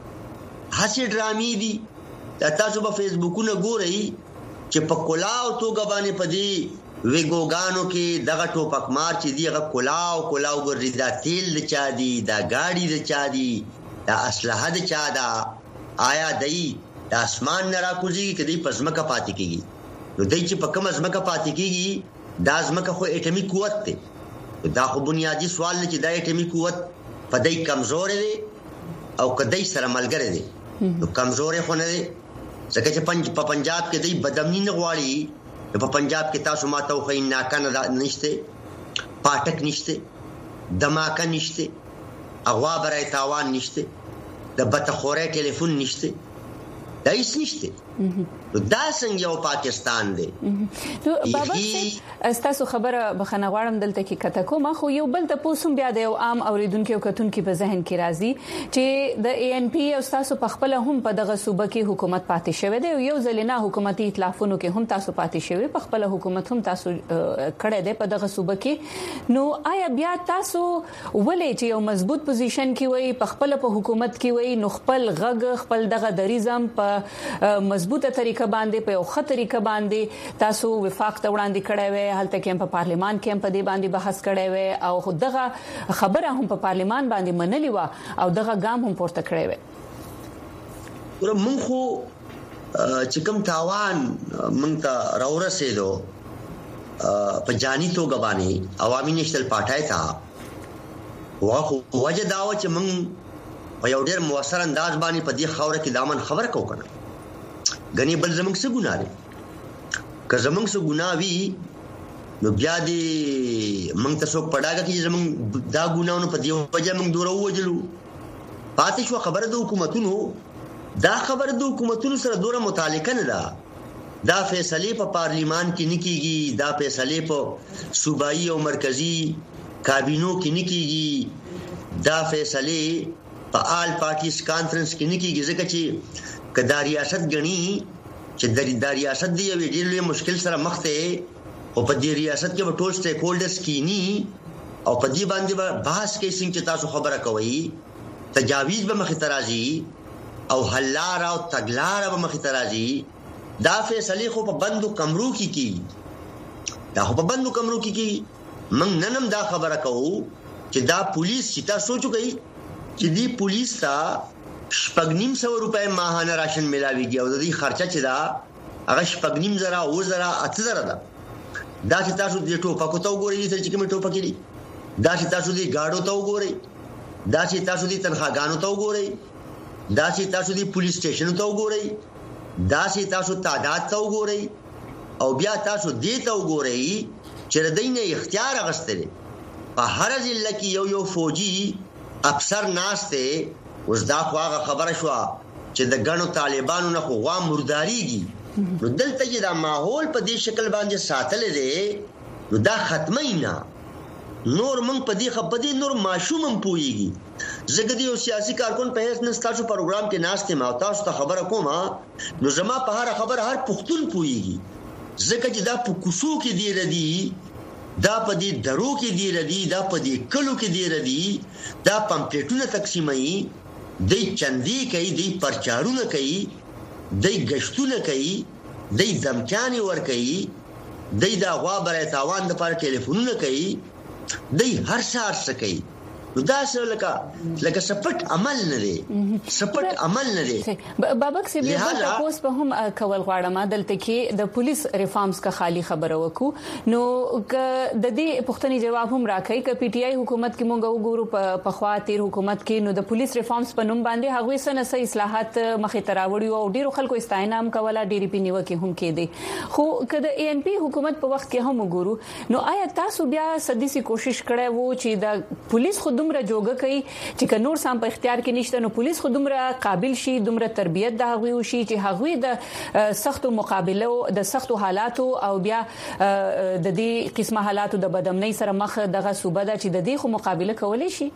هسې ډرامې دي. دا تاسو به فیسبوکونه ګورئ چې په کلاو توګه باندې په دې ویګوګانو کې دغه ټوپک مار چې دی هغه کلاو ګرځي، دا تیل د چا دي، دا ګاډي د چا دي، دا اسلحه د چا ده. آیا دای د اسمان نه راکوزي کې دی پزماکه پاتې کیږي؟ نو دای چې په کوم ازمکه پاتې کیږي دا ازمکه خو اټومي قوت دی. دا خو بنیادی سوال دی چې دا اټومي قوت په دای کمزور دی او کدی سره ملګری دی. نو کمزور خو نه دی ځکه چې په پنجاب کې دی بدامنی نه غواړي. په پنجاب کې تاسو ماته خو ناکنه نشته، پاټک نشته، دماکه نشته، اغوا برای تاوان نشته، د بتخوره ټلیفون نشته، دا هیڅ نشته. دا څنګه یو پاکستان دی؟ نو بابا تاسو خبره بخنه غواړم دلته کې کته کوم خو یو بل ته پوسم بیا د یو عام اوریدونکو او کتونکو په ذهن کې راځي چې د ANP او تاسو په خپل هم په دغه صوبه کې حکومت پاتې شوی دی او یو ځلینا حکومتي ائتلافونو کې هم تاسو پاتې شوی، په خپل حکومت هم تاسو کړه دی په دغه صوبه کې. نو آیا بیا تاسو ولې چې یو مضبوط پوزیشن کې وای په خپل په حکومت کې وای نو خپل غږ خپل دغه دریزم په مضبوطه طریقه باندې په یو ښه طریقه باندې تاسو وفاق ته وړاندې کړی وای، هلته کې په پارلیمان کې هم په دې باندې بحث کړی وای او دغه خبره هم په پارلیمان باندې منلې و او دغه ګام هم پورته کړی وای. موږ خو چې کوم تاوان موږ ته راورسېدو په جاني توګه باندې عوامي نېشنل پارټای ته وجه دا و چې موږ په یو ډېر موثر انداز باندې په دې خاوره کې دامن خبر کو کنه غني بل زمونږ څه ګناه لري. که زمونږ څه ګناه وي نو بیا دې موږ تاسو پړاګه کې زمونږ دا ګناونه په دې وجه موږ دوره وجلو پاتې شو. خبره د حکومتونو دا خبره د حکومتونو سره دوره متعلقه نه ده. دا فیصله په پارلیمان کې نه کیږي، دا فیصله په صوبایي او مرکزی کابینو کې نه کیږي، دا فیصله په آل پارټیز کانفرنس کې نه کیږي. ځکه چې کدا ریاست غني چې د ریاست دی یو ډېر لوی مشکل سره مخ ته او په دې ریاست کې ټول سټیک هولډرز کینی او په دې باندې بحث کې څنګه تاسو خبره کوي، تجاویز به مخ ته راځي او حلار او تګلار به مخ ته راځي. دا فیصله خو په بندو کمرو کې کی، دا خو په بندو کمرو کې کی. موږ ننم دا خبره کوو چې دا پولیس چې تاسو سوچو کوي چې دی پولیس ته 950 روپے ماهانه راشن ملاويږي او د دې خرچه چې دا هغه 950 او 800 ده. دا چې تاسو د ټوپکو ته وګورئ چې کوم ټوپک دي، دا چې تاسو د گاډو ته وګورئ، دا چې تاسو د تنخواګانو ته وګورئ، دا چې تاسو د پولیس سټیشن ته وګورئ، دا چې تاسو تعداد ته وګورئ او بیا تاسو دې ته وګورئ چې د دینه اختیار غستره په هر ځل کې یو فوجي افسر ناشته. اوس دا خو هغه خبره شو چې د غنو طالبانو نه خو غوا مرداریږي. نو دلته چې دا ماحول په دې شکل باندې ساتل دي نو دا ختمه نه نور موږ په دې خبرې نور ماشومم پويږي. زګ دې یو سیاسي کارکون په هیڅ نستاسو پروګرام کې ناشته ما تاسو ته خبره کوم نو زما په هر خبر هر پښتون پويږي. زګ چې دا په کوڅو کې دی ردي، دا په دې درو کې دی ردي، دا په دې کلو کې دی ردي، دا پمپلیټونه تقسیمای، دای چندی کوي، دای پرچارونه کوي، دای گشتونه کوي، دای دمکانی ور کوي، دای دا غوا برای تاوان د پر ټلیفونونه کوي، دای هر څه کوي. دا لکه سپټ عمل نه دی بابک سی بیا تاسو په هم کول غواړم دلته کې د پولیس ریفارمز کا خالی خبره وکړو نو د دې پښتني جواب هم راکړي ک پی ټ آی حکومت کې مونږ وګورو په خوا تیر حکومت کې نو د پولیس ریفارمز په نوم باندې هغه سنه اصلاحات مخې تراوړي او ډیرو خلکو استاینام کوله ډیری پی نیو کې هم کې دي خو کله ای ان پی حکومت په وخت کې هم وګورو نو آیا تاسو بیا سديسي کوشش کړی وو چې د پولیس خو دومره جوګه کوي چې نور سم په اختیار کې نشته نو پولیس خو دومره قابل شي دومره تربيت د هغوی شي چې هغوی د سختو مقابله د سختو حالاتو او بیا د دې قسمه حالاتو د بدامنۍ سره مخ دغه صوبه ده چې د دې خو مقابله کولای شي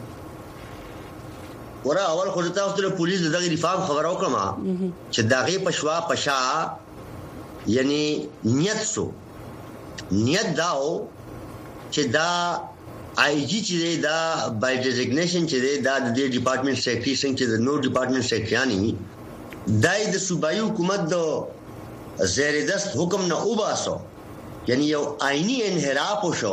ورا اول خو تاسو ته پولیس دغه ریفارم خبرو کما چې دغه پښا یعنی نیت داو چې دا آی جی چې دا بای ډیزګنیشن چې دا د ډپارټمنټ سیکریټری څنګه چې د نو ډپارټمنټ سیکریټری دای د صوبایي حکومت د زیر دست حکم نه وباسو یعنی یو آئینی انحراف وشو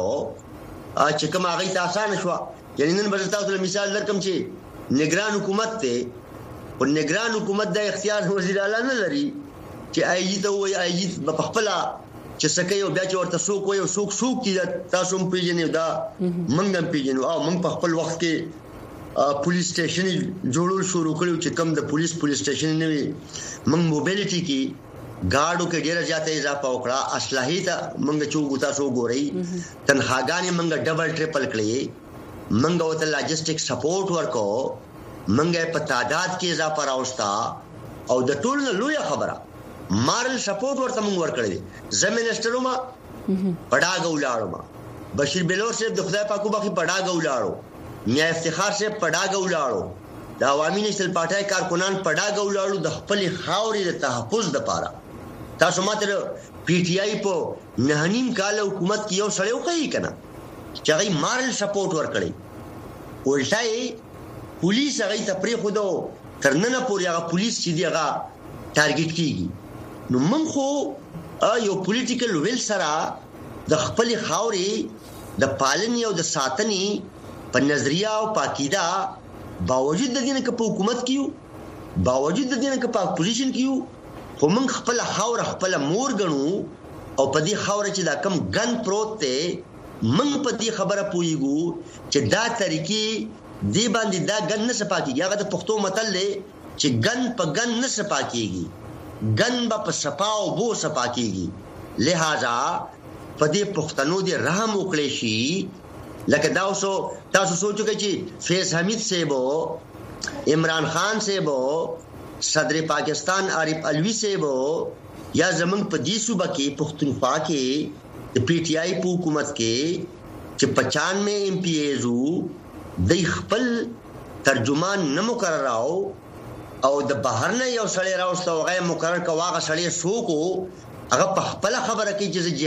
چې کوم هغه ته آسان شو یعنی نن به تاسو له مثال درکم چې نگران حکومت ته او نگران حکومت د اختیار وزیر اعلی نه لري چې آی جی ته وای آی جی په خپل چې سکه یو بیا چې ورته څوک وي څوک چې تاسو هم پیژنې دا موږ هم پیژنو او موږ په خپل وخت کې پولیس سټیشن جوړول شروع کړو چې کم د پولیس سټیشن نه وي موږ موبیلیټي کې ګاډو کې ډیره زیاته اضافه وکړه اصلاحي ته موږ چې تاسو ګورئ تنخواګانې موږ ډبل ټریپل کړې موږ وته لاجستیک سپورټ ورکو موږ په تعداد کې اضافه راوستا او د ټول لوی خبره مارل سپورټ ورته موږ ورکړی زمینسترو ما پډاګ ولاړو بشیر بلور صاحب د خدای پاکو باقي پډاګ ولاړو میا افتخار صاحب پډاګ ولاړو د عوامي نشل پټای کارکونان پډاګ ولاړو د خپل خاورې د تحفظ لپاره تاسو ماته پی ټ آی په نهنیم کال حکومت کې یو سړیو کوي کنه چې هغه مارل سپورټ ورکړي ولټای پولیس هغه ته پری خودو ترننه پورې هغه پولیس چې دیغه ټارګټ کیږي نو من خو یو پولیټیکل ویل سره د خپل خاورې د پالنې او د ساتنې په نظریه او پاکیدا باوجود د دې نه په حکومت کیو باوجود د دې نه په اپوزیشن کیو خو من خپل خاور خپل مور غنو او په دې خاور چې دا کم ګن پروت ته من په دې خبره پويګو چې دا طریقې دی باندې دا ګن نه سپاکیږي هغه د پښتو متل دی چې ګن په ګن نه سپاکیږي ګن په سپاو بو سپاکیږي لہذا په دې پښتنو دې رحم وکړي شي لکه دا اوسو تاسو سوچو چې فیض حمید صاحب عمران خان صاحب صدر پاکستان عارف علوی صاحب یا زمنګ په دې صوبه کې پښتونخوا کې د پی ټ آی په حکومت کې چې 95 ایم پی ایزو د خپل ترجمان نه مقرر راو او د بهر نه یو سړی راوسته هغه مقرر کواغه سړی سوکو هغه په خپل خبره کې چې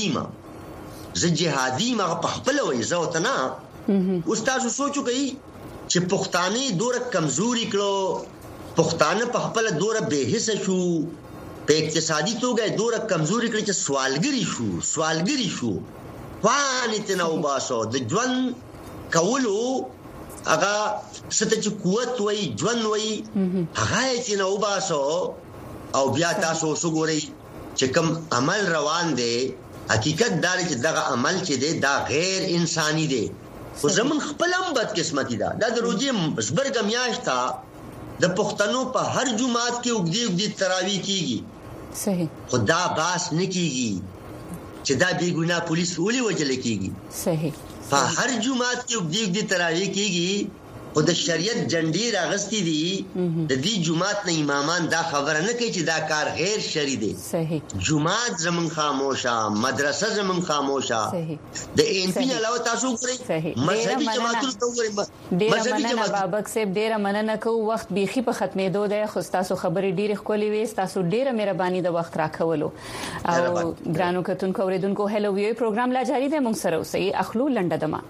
جهادي ما په خپل وې زوته نه استاد سوچو کوي چې پښتانه دوره کمزوري کړو پښتانه په خپل دوره به حصہ شو په اقتصادي توګه دوره کمزوري کړی چې سوالګری شو وانه تنو باسو د ژوند کولو هغه ستې چې قوت وای ژوند وای هغه چې نو باسو او بیا تاسو وګورئ چې کوم عمل روان دی حقیقت دار چې دغه عمل چې دی دا غیر انساني دی خو زمون خپل هم بد قسمتي ده د روزي زبرګ میاشتا د پښتنو په هر جمعات کې وګړي تراوی کیږي صحیح خدا باس نکیږي چې دا بی ګناه پولیس ولي وجل کیږي صحیح په هر جمعات کې وګړي تراوی کیږي او د شریعت جنډې راغستې دي د دې جمعات نه امامان دا خبره نه کوي چې دا کار غیر شرعي دی صحیح جمعات زمون خاموشه مدرسه زمون خاموشه د ان پی علاوه تاسو کوي مذهبي جماعتونو ته وګورئ مذهبي جماعت بابک صاحب ډیره مننه کوم وخت بيخي په ختمېدو دی خو تاسو خبرې ډیره خولي وي تاسو ډیره مهرباني د وخت راکولو او ګرانو کتونکو اوریدونکو هلو ویو پروګرام لا جاری دی موږ سره اوسئ اخلو لنډه دمه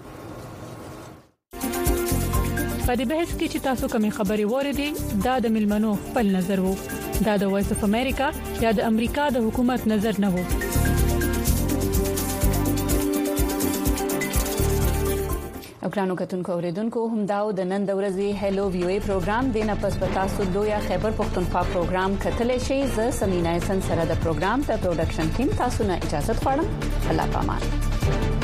په دې بحث کې چې تاسو کومې خبرې وریدي دا د ملمنو خپل نظر وو دا د وایس اف امریکا یا د امریکا د حکومت نظر نه وو اوکرانو کتونکو اوریدونکو هم داو د نن د ورځې هلو ویو ای پروګرام د نه پس پتا سودو یا خیبر پختونخوا پروګرام کتل شي ز سمینا احسان سره د پروګرام ته پروډکشن ټیم تاسو نه اجازه غواړم الله پامان.